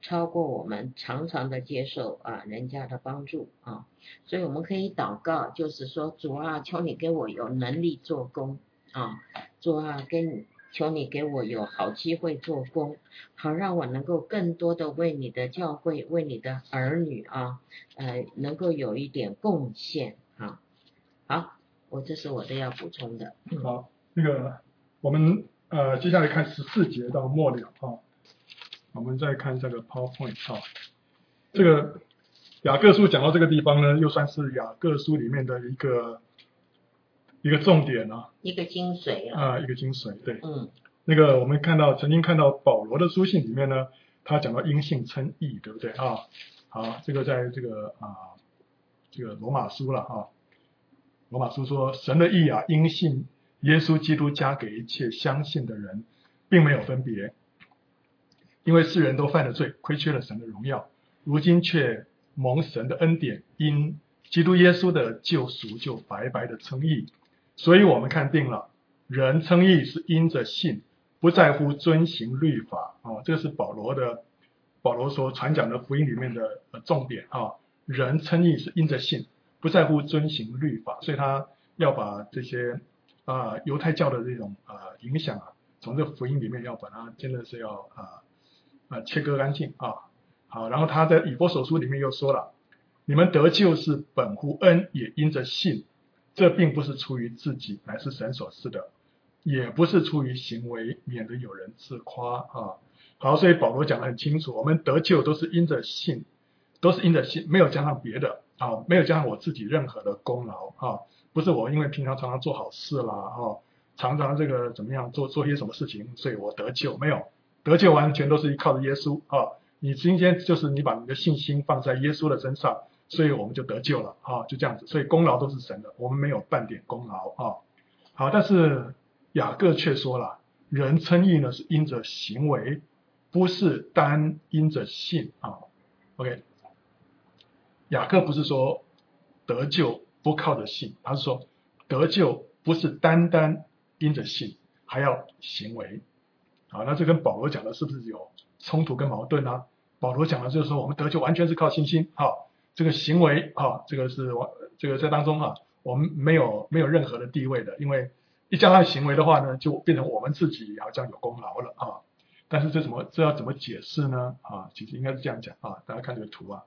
超过我们常常的接受人家的帮助啊，所以我们可以祷告，就是说主啊，求你给我有能力做工啊，主啊，求你给我有好机会做工，好让我能够更多的为你的教会、为你的儿女能够有一点贡献啊。好，这是我的要补充的。 好，那个我们接下来看14节到末了啊，我们再看这个 PowerPoint 啊，这个雅各书讲到这个地方呢，又算是雅各书里面的一个重点啊， 一个精髓一个精髓，对， 那个我们曾经看到保罗的书信里面呢，他讲到因信称义，对不对啊？好，这个在这个罗马书了啊，罗马书说神的义因信耶稣基督加给一切相信的人，并没有分别，因为世人都犯了罪，亏缺了神的荣耀，如今却蒙神的恩典，因基督耶稣的救赎就白白的称义。所以我们看定了，人称义是因着信，不在乎遵行律法啊，这个是保罗所传讲的福音里面的重点啊。人称义是因着信，不在乎遵行律法，所以他要把这些犹太教的这种影响从这个福音里面要把它真的是要切割干净啊。好，然后他在以弗所书里面又说了，你们得救是本乎恩，也因着信。这并不是出于自己，乃是神所赐的，也不是出于行为，免得有人自夸啊。好，所以保罗讲得很清楚，我们得救都是因着信，没有加上别的啊，没有加上我自己任何的功劳啊，不是我因为平常常常做好事啦常常这个怎么样做些什么事情，所以我得救，没有，得救完全都是依靠着耶稣啊。你今天就是你把你的信心放在耶稣的身上，所以我们就得救了就这样子，所以功劳都是神的，我们没有半点功劳好，但是雅各却说了，人称义呢是因着行为，不是单因着信OK， 雅各不是说得救不靠着信，他是说得救不是单单因着信，还要行为。好，那这跟保罗讲的是不是有冲突跟矛盾呢？保罗讲的就是说我们得救完全是靠信心这个行为这个在当中我们没有任何的地位的，因为一加上行为的话呢，就变成我们自己好像有功劳了但是这要怎么解释呢其实应该是这样讲大家看这个图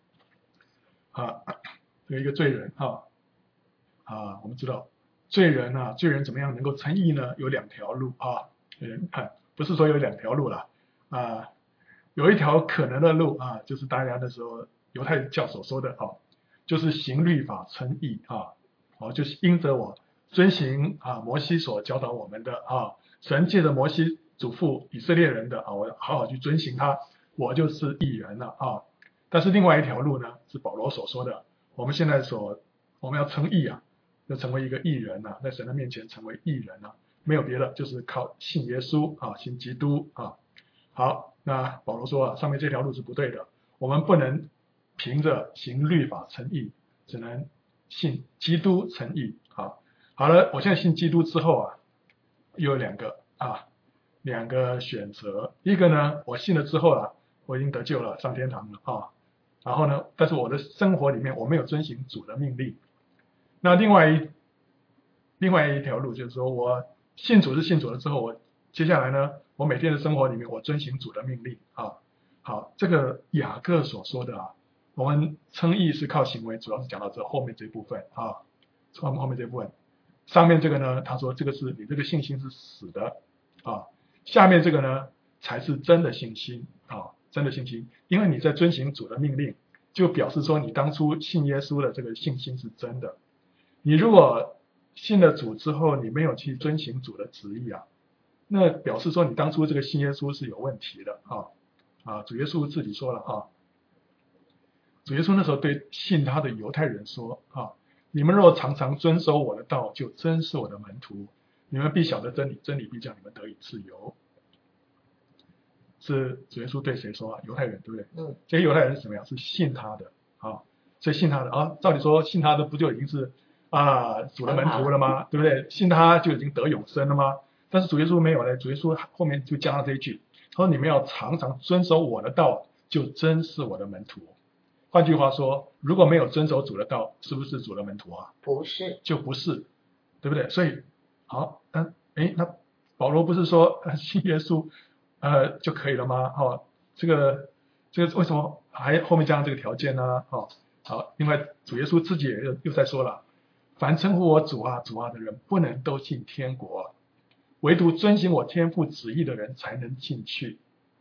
有一个罪人我们知道罪人怎么样能够称义呢？有两条路不是说有两条路啦有一条可能的路就是大家那时候犹太教所说的就是行律法称义就是因着我遵行摩西所教导我们的神借着摩西嘱咐以色列人的我好好去遵行他，我就是义人了但是另外一条路呢，是保罗所说的，我们要称义就成为一个义人在神的面前成为义人没有别的，就是靠信耶稣信基督好，那保罗说上面这条路是不对的，我们不能凭着行律法称义，只能信基督称义好了，我现在信基督之后又有两个选择，一个呢，我信了之后我已经得救了，上天堂了然后呢，但是我的生活里面我没有遵行主的命令。那另外一条路就是说，我信主了之后，我接下来呢，我每天的生活里面我遵行主的命令好，这个雅各所说的我们称义是靠行为，主要是讲到这后面这部分后面这部分。上面这个呢，他说这个是你这个信心是死的下面这个呢才是真的信心真的信心，因为你在遵行主的命令，就表示说你当初信耶稣的这个信心是真的。你如果信了主之后，你没有去遵行主的旨意那表示说你当初这个信耶稣是有问题的主耶稣自己说了主耶稣那时候对信他的犹太人说你们若常常遵守我的道，就真是我的门徒，你们必晓得真理，真理必叫你们得以自由。是主耶稣对谁说犹太人，对不对？这些犹太人是什么样？是信他的所以信他的照理说信他的不就已经是主的门徒了吗？对不对？信他就已经得永生了吗？但是主耶稣没有呢，主耶稣后面就加上这一句，他说你们要常常遵守我的道， 就真是我的门徒。换句话说，如果没有遵守主的道，是不是主的门徒啊？ 不是， 就不是，对不对？所以好，那保罗不是说信耶稣就可以了吗？这个为什么还后面加上这个条件呢？好，另外主耶稣自己也又在说了，凡称呼我主啊主啊的人，不能都进天国，唯独遵行我天父旨意的人才能进去。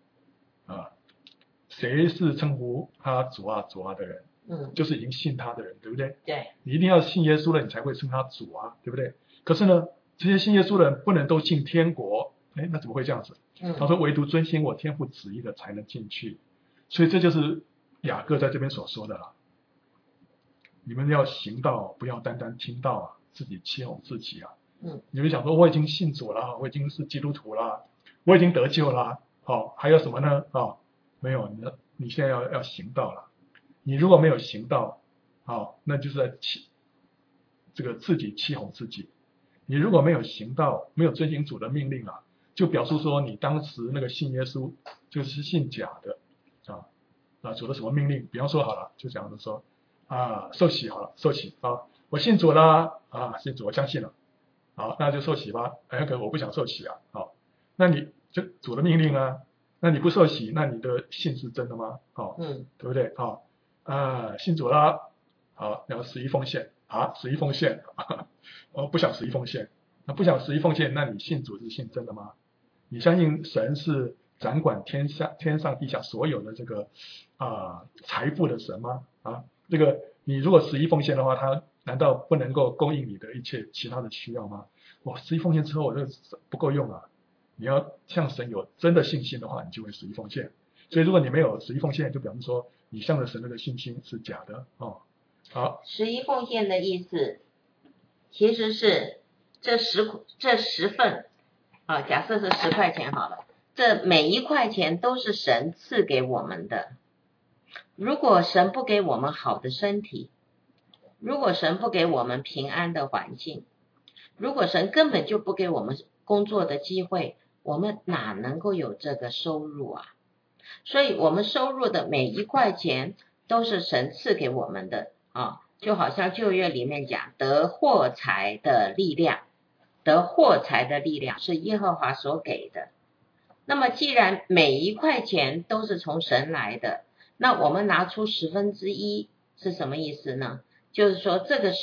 谁是称呼他主啊主啊的人？就是已经信他的人，对不对？ 对， 你一定要信耶稣了，你才会称他主啊，对不对？可是呢，这些信耶稣的人不能都进天国，那怎么会这样子？他说唯独遵行我天父旨意的才能进去，所以这就是雅各在这边所说的了。你们要行道，不要单单听道啊，自己欺哄自己啊。你们想说我已经信主了，我已经是基督徒了，我已经得救了，还有什么呢？没有，你现在要行道了。你如果没有行道，那就是在这个自己欺哄自己。你如果没有行道，没有遵行主的命令啊，就表示说你当时那个信耶稣就是信假的主的什么命令？比方说好了，就讲的说受洗好了，受洗我信主了信主，我相信了，好，那就受洗吧。可能我不想受洗啊，那你就主的命令啊，那你不受洗，那你的信是真的吗？对不对？信主了，好，然后十一奉献十一奉献，我不想十一奉献，那不想十一奉献，那你信主是信真的吗？你相信神是掌管天上地下所有的这个财富的神吗？这个你如果十一奉献的话，他难道不能够供应你的一切其他的需要吗？十一奉献之后我这不够用啊！你要向神有真的信心的话，你就会十一奉献。所以如果你没有十一奉献，就表示说你向着神那个信心是假的好， 十一奉献的意思其实是这十份假设是10块钱好了，这每一块钱都是神赐给我们的。如果神不给我们好的身体，如果神不给我们平安的环境，如果神根本就不给我们工作的机会，我们哪能够有这个收入啊？所以我们收入的每一块钱都是神赐给我们的就好像旧约里面讲得获财的力量，得获财的力量是耶和华所给的。那么既然每一块钱都是从神来的，那我们拿出1/10是什么意思呢？就是说这个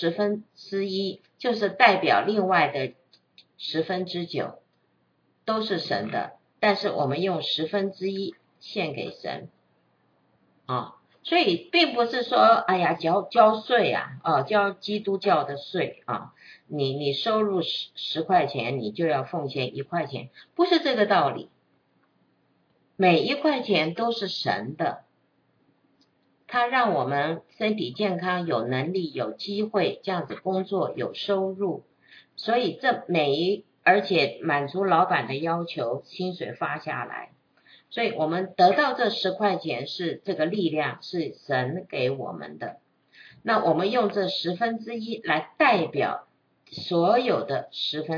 1/10就是代表另外的9/10都是神的，但是我们用1/10献给神所以并不是说哎呀交税交基督教的税你收入10块钱你就要奉献1块钱，不是这个道理。每一块钱都是神的，他让我们身体健康，有能力有机会这样子工作，有收入，所以而且满足老板的要求，薪水发下来，所以我们得到这10块钱是这个力量是神给我们的。那我们用这1/10来代表所有的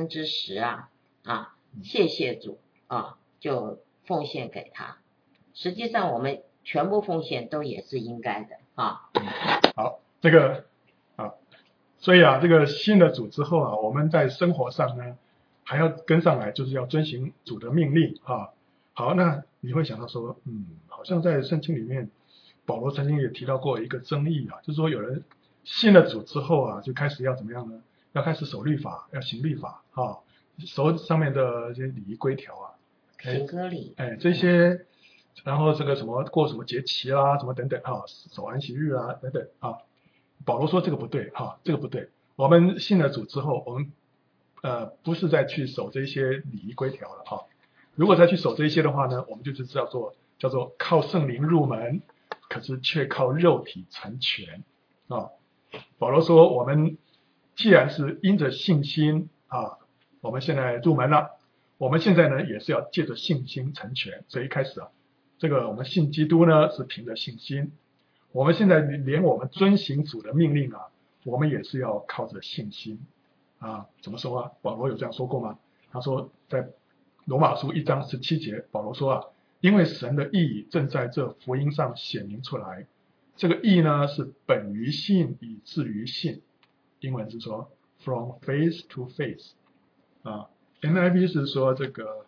10%谢谢主就奉献给他。实际上我们全部奉献都也是应该的好，这个所以这个信了主之后我们在生活上呢还要跟上来，就是要遵行主的命令好，那你会想到说好像在圣经里面保罗曾经也提到过一个争议就是说有人信了主之后就开始要怎么样呢？要开始守律法，要行律法守上面的这些礼仪规条行割礼这些，然后这个什么过什么节期什么等等守安息日等等保罗说这个不对这个不对。我们信了主之后，我们不是再去守这些礼仪规条了如果再去守这些的话呢，我们就是叫做靠圣灵入门，可是却靠肉体成全保罗说我们既然是因着信心我们现在入门了，我们现在呢也是要借着信心成全。所以一开始这个我们信基督呢是凭着信心，我们现在连我们遵行主的命令我们也是要靠着信心怎么说保罗有这样说过吗？他说在罗马书1章17节，保罗说因为神的义正在这福音上显明出来。这个义呢是本于信以至于信，英文是说 from faith to faith 啊 ，NIV 是说这个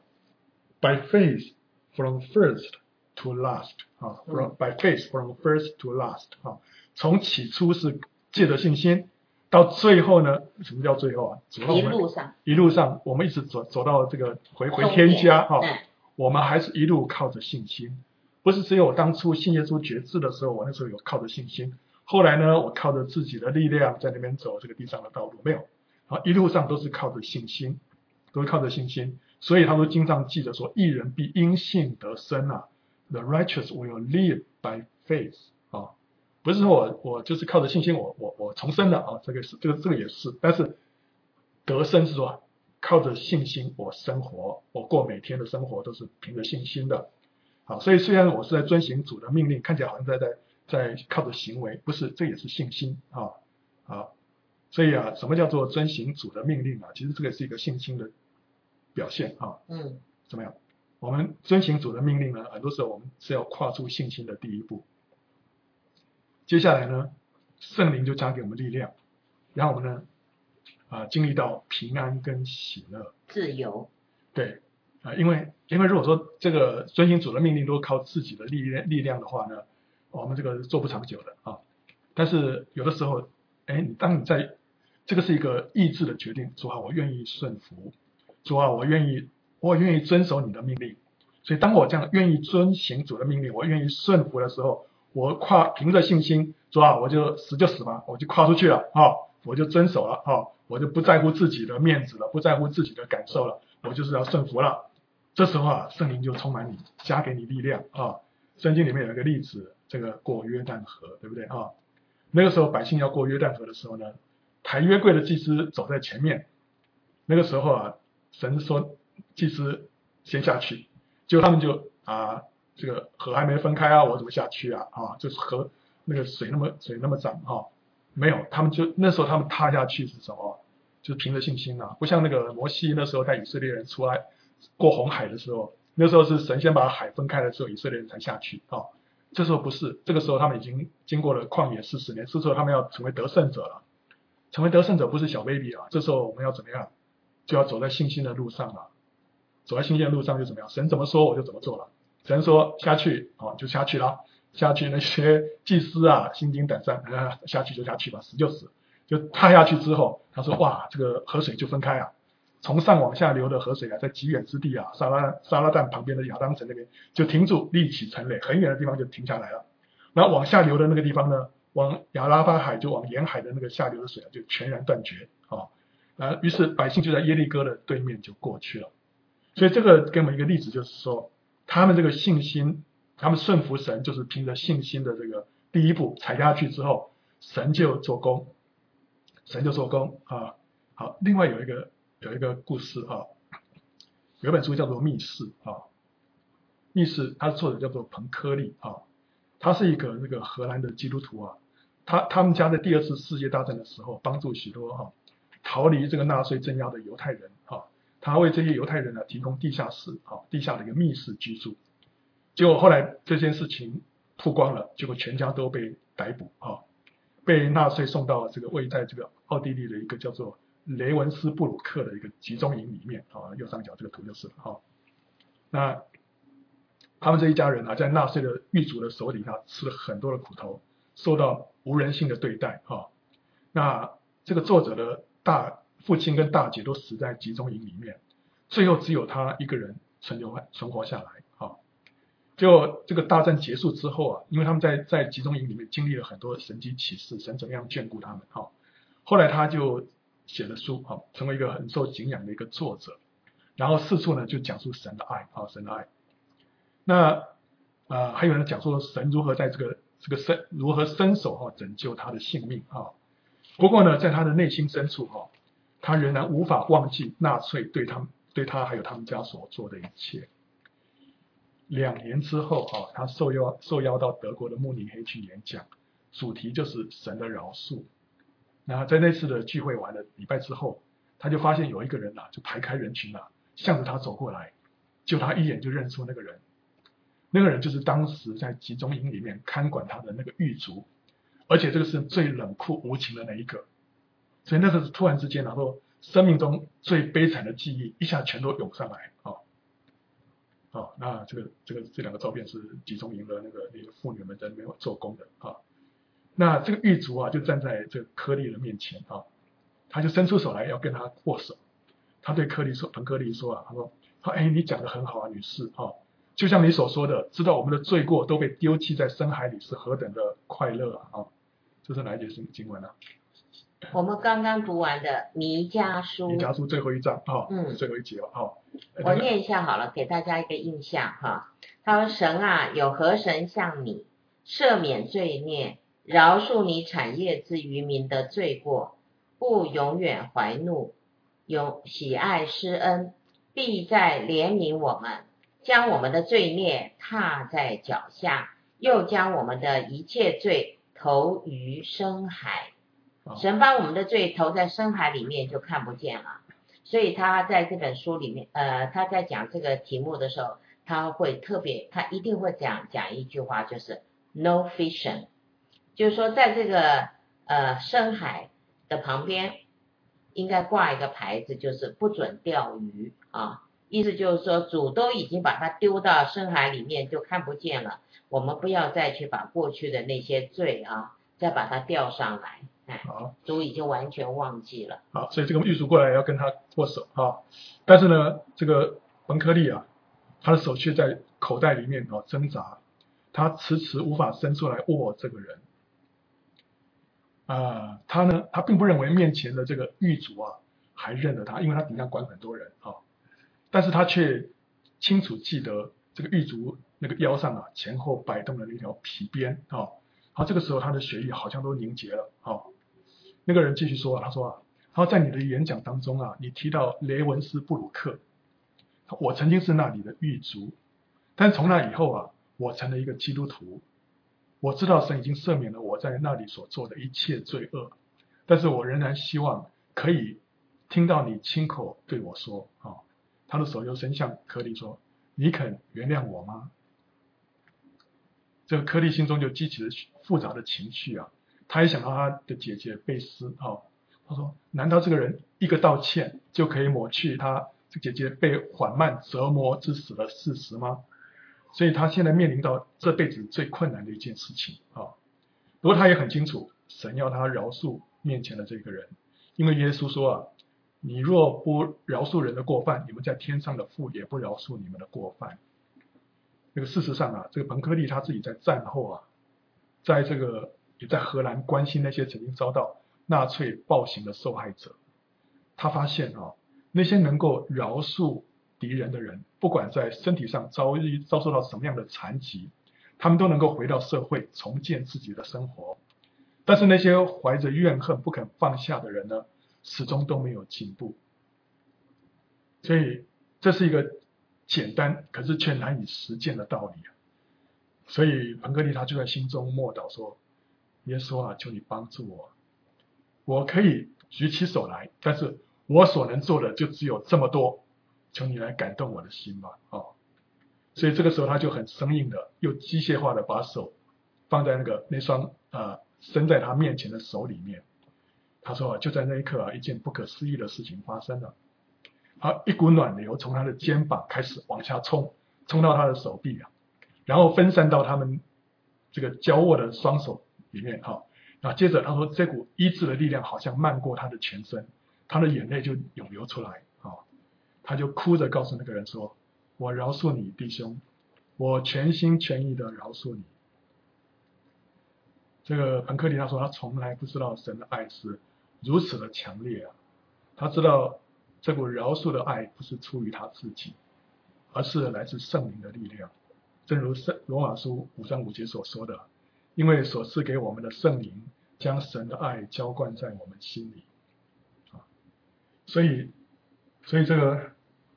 by faith from first to last 啊 by faith from first to last 啊，从起初是借着信心，到最后呢，什么叫最后啊？一路上我们一直走到这个回天家啊，我们还是一路靠着信心。不是只有我当初信耶稣决志的时候，我那时候有靠着信心，后来呢，我靠着自己的力量在那边走这个地上的道路，没有，一路上都是靠着信心，所以他说经上记着说，义人必因信得生啊 ，the righteous will live by faith 啊，不是说我就是靠着信心我重生的啊，这个也是，但是得生是说靠着信心我生活，我过每天的生活都是凭着信心的。好，所以虽然我是在遵行主的命令，看起来好像在靠着行为，不是，这也是信心啊。所以啊，什么叫做遵行主的命令啊？其实这个是一个信心的表现啊。怎么样？我们遵行主的命令呢，很多时候我们是要跨出信心的第一步。接下来呢，圣灵就加给我们力量，让我们呢经历到平安跟喜乐、 自由。 对。因为如果说这个遵行主的命令都靠自己的力量的话呢，我们这个做不长久的啊。但是有的时候，当你在这个是一个意志的决定，主啊，我愿意顺服，主啊，我愿意遵守你的命令。所以当我这样愿意遵行主的命令，我愿意顺服的时候，我凭着信心，主啊，我就死就死吧，我就跨出去了啊，我就遵守了啊，我就不在乎自己的面子了，不在乎自己的感受了，我就是要顺服了。这时候啊，圣灵就充满你，加给你力量啊。圣经里面有一个例子，这个过约旦河，对不对啊？那个时候百姓要过约旦河的时候呢，抬约柜的祭司走在前面。那个时候啊，神说祭司先下去，结果他们就这个河还没分开啊，我怎么下去啊？就是河那个水那么涨啊，没有，他们就那时候他们踏下去是什么？就是凭着信心啊，不像那个摩西那时候带以色列人出来过红海的时候，那时候是神先把海分开的时候，以色列人才下去啊。这时候不是，这个时候他们已经经过了旷野40年，这时候他们要成为得胜者了。成为得胜者不是小 baby 啊，这时候我们要怎么样？就要走在信心的路上啊。走在信心的路上就怎么样？神怎么说我就怎么做了。神说下去就下去了，下去那些祭司啊心惊胆战下去就下去吧，死就死。就踏下去之后，他说哇，这个河水就分开啊。从上往下流的河水啊，在极远之地啊，撒拉旦旁边的亚当城那边就停住，立起城垒，很远的地方就停下来了。然后往下流的那个地方呢，往亚拉巴海就往沿海的那个下流的水就全然断绝于是百姓就在耶利哥的对面就过去了。所以这个给我们一个例子，就是说他们这个信心，他们顺服神，就是凭着信心的这个第一步踩下去之后，神就做工啊。好，另外有一个故事啊，有一本书叫做《密室》啊，密室它的作者叫做彭科利啊，他是一个那个荷兰的基督徒啊，他们家在第2次世界大战的时候帮助许多逃离这个纳粹镇压的犹太人啊，他为这些犹太人呢提供地下室地下的一个密室居住。结果后来这件事情曝光了，结果全家都被逮捕被纳粹送到这个位在这个奥地利的一个叫做雷文斯布鲁克的一个集中营里面右上角这个图就是了那他们这一家人在纳粹的狱卒的手底下吃了很多的苦头，受到无人性的对待那这个作者的父亲跟大姐都死在集中营里面，最后只有他一个人存活下来就这个大战结束之后因为他们在集中营里面经历了很多神迹奇事，神怎么样眷顾他们后来他就写了书成为一个很受敬仰的一个作者，然后四处呢就讲述神的爱神的爱。那还有人讲说神如何在如何伸手拯救他的性命不过呢，在他的内心深处他仍然无法忘记纳粹对他还有他们家所做的一切。2年之后他受邀到德国的慕尼黑去演讲，主题就是神的饶恕。那在那次的聚会完了礼拜之后，他就发现有一个人就排开人群向着他走过来，就他一眼就认出那个人。 那个人就是当时在集中营里面看管他的那个狱卒，而且这个是最冷酷无情的那一个。所以那个是突然之间，然后生命中最悲惨的记忆一下全都涌上来。那这两个照片是集中营的那个妇女们在那边做工的啊。那这个狱卒啊就站在这个柯利的面前啊，他就伸出手来要跟他握手。他对彭柯利说啊，他说哎，你讲的很好啊，女士啊，就像你所说的，知道我们的罪过都被丢弃在深海里是何等的快乐啊！这是哪一节经文啊？ 我们刚刚读完的弥迦书， 弥迦书最后一章最后一节我念一下好了，给大家一个印象哈。他说：神啊，有何神像你，赦免罪孽，饶恕你产业之渔民的罪过，不永远怀怒，喜爱施恩，必在怜悯我们，将我们的罪孽踏在脚下，又将我们的一切罪投于深海。神把我们的罪投在深海里面就看不见了，所以他在这本书里面他在讲这个题目的时候，他一定会讲一句话，就是 no fishing， 就是说在这个深海的旁边应该挂一个牌子，就是不准钓鱼啊，意思就是说主都已经把它丢到深海里面就看不见了，我们不要再去把过去的那些罪再把它钓上来。主已经完全忘记了。 好，所以这个狱卒过来要跟他握手但是呢，这个彭柯利他的手却在口袋里面挣扎，他迟迟无法伸出来握这个人。他并不认为面前的这个狱卒还认得他，因为他底下管很多人但是他却清楚记得这个狱卒那个腰上前后摆动的那条皮鞭这个时候他的血液好像都凝结了那个人继续说他说在你的演讲当中你提到雷文斯布鲁克，我曾经是那里的狱卒，但从那以后我成了一个基督徒，我知道神已经赦免了我在那里所做的一切罪恶，但是我仍然希望可以听到你亲口对我说他的手又伸向柯利说，你肯原谅我吗？这个柯利心中就激起了复杂的情绪他也想到他的姐姐贝斯他说难道这个人一个道歉就可以抹去他这姐姐被缓慢折磨致死的事实吗？所以他现在面临到这辈子最困难的一件事情不过他也很清楚神要他饶恕面前的这个人，因为耶稣说你若不饶恕人的过犯，你们在天上的父也不饶恕你们的过犯。这个事实上这个彭柯利他自己在战后在这个也在荷兰关心那些曾经遭到纳粹暴行的受害者，他发现那些能够饶恕敌人的人，不管在身体上遭受到什么样的残疾，他们都能够回到社会重建自己的生活，但是那些怀着怨恨不肯放下的人呢，始终都没有进步。所以这是一个简单可是却难以实践的道理所以彭柯利他就在心中默祷说，耶稣求你帮助我，我可以举起手来，但是我所能做的就只有这么多，求你来感动我的心吧所以这个时候他就很生硬的又机械化的把手放在那双伸在他面前的手里面。他说就在那一刻一件不可思议的事情发生了一股暖流从他的肩膀开始往下冲到他的手臂然后分散到他们这个交握的双手里面然后接着他说这股医治的力量好像漫过他的全身，他的眼泪就涌流出来他就哭着告诉那个人说，我饶恕你弟兄，我全心全意的饶恕你。这个彭柯利他说他从来不知道神的爱是如此的强烈他知道这股饶恕的爱不是出于他自己，而是来自圣灵的力量，正如罗马书5章5节所说的，因为所赐给我们的圣灵将神的爱浇灌在我们心里所以这个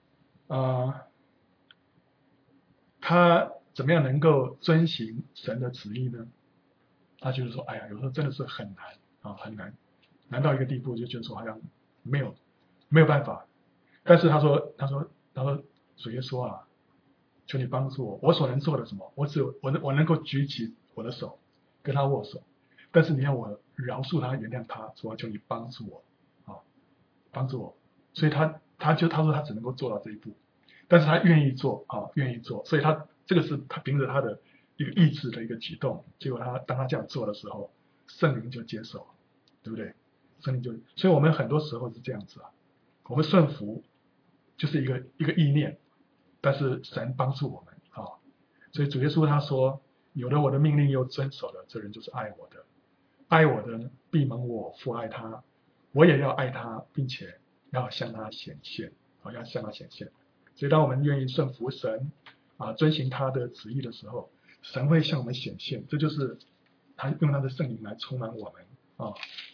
他怎么样能够遵行神的旨意呢？他就是说有时候真的是很难很难到一个地步，就觉得说好像没有办法。但是他说主耶稣求你帮助我，我所能做的什么？我只有我能够举起我的手跟他握手，但是你要我饶恕他，原谅他，说求你帮助我啊，帮助我。所以他说他只能够做到这一步，但是他愿意做啊，愿意做，所以这个是他凭着他的一个意志的一个举动，结果当他这样做的时候，圣灵就接受，对不对？圣灵就，所以我们很多时候是这样子啊，我们顺服就是一个意念，但是神帮助我们啊，所以主耶稣他说，有了我的命令又遵守的，这人就是爱我的，爱我的必蒙我父爱他，我也要爱他，并且要向他显现，要向他显现。所以当我们愿意顺服神啊，遵行他的旨意的时候，神会向我们显现，这就是他用他的圣灵来充满我们啊。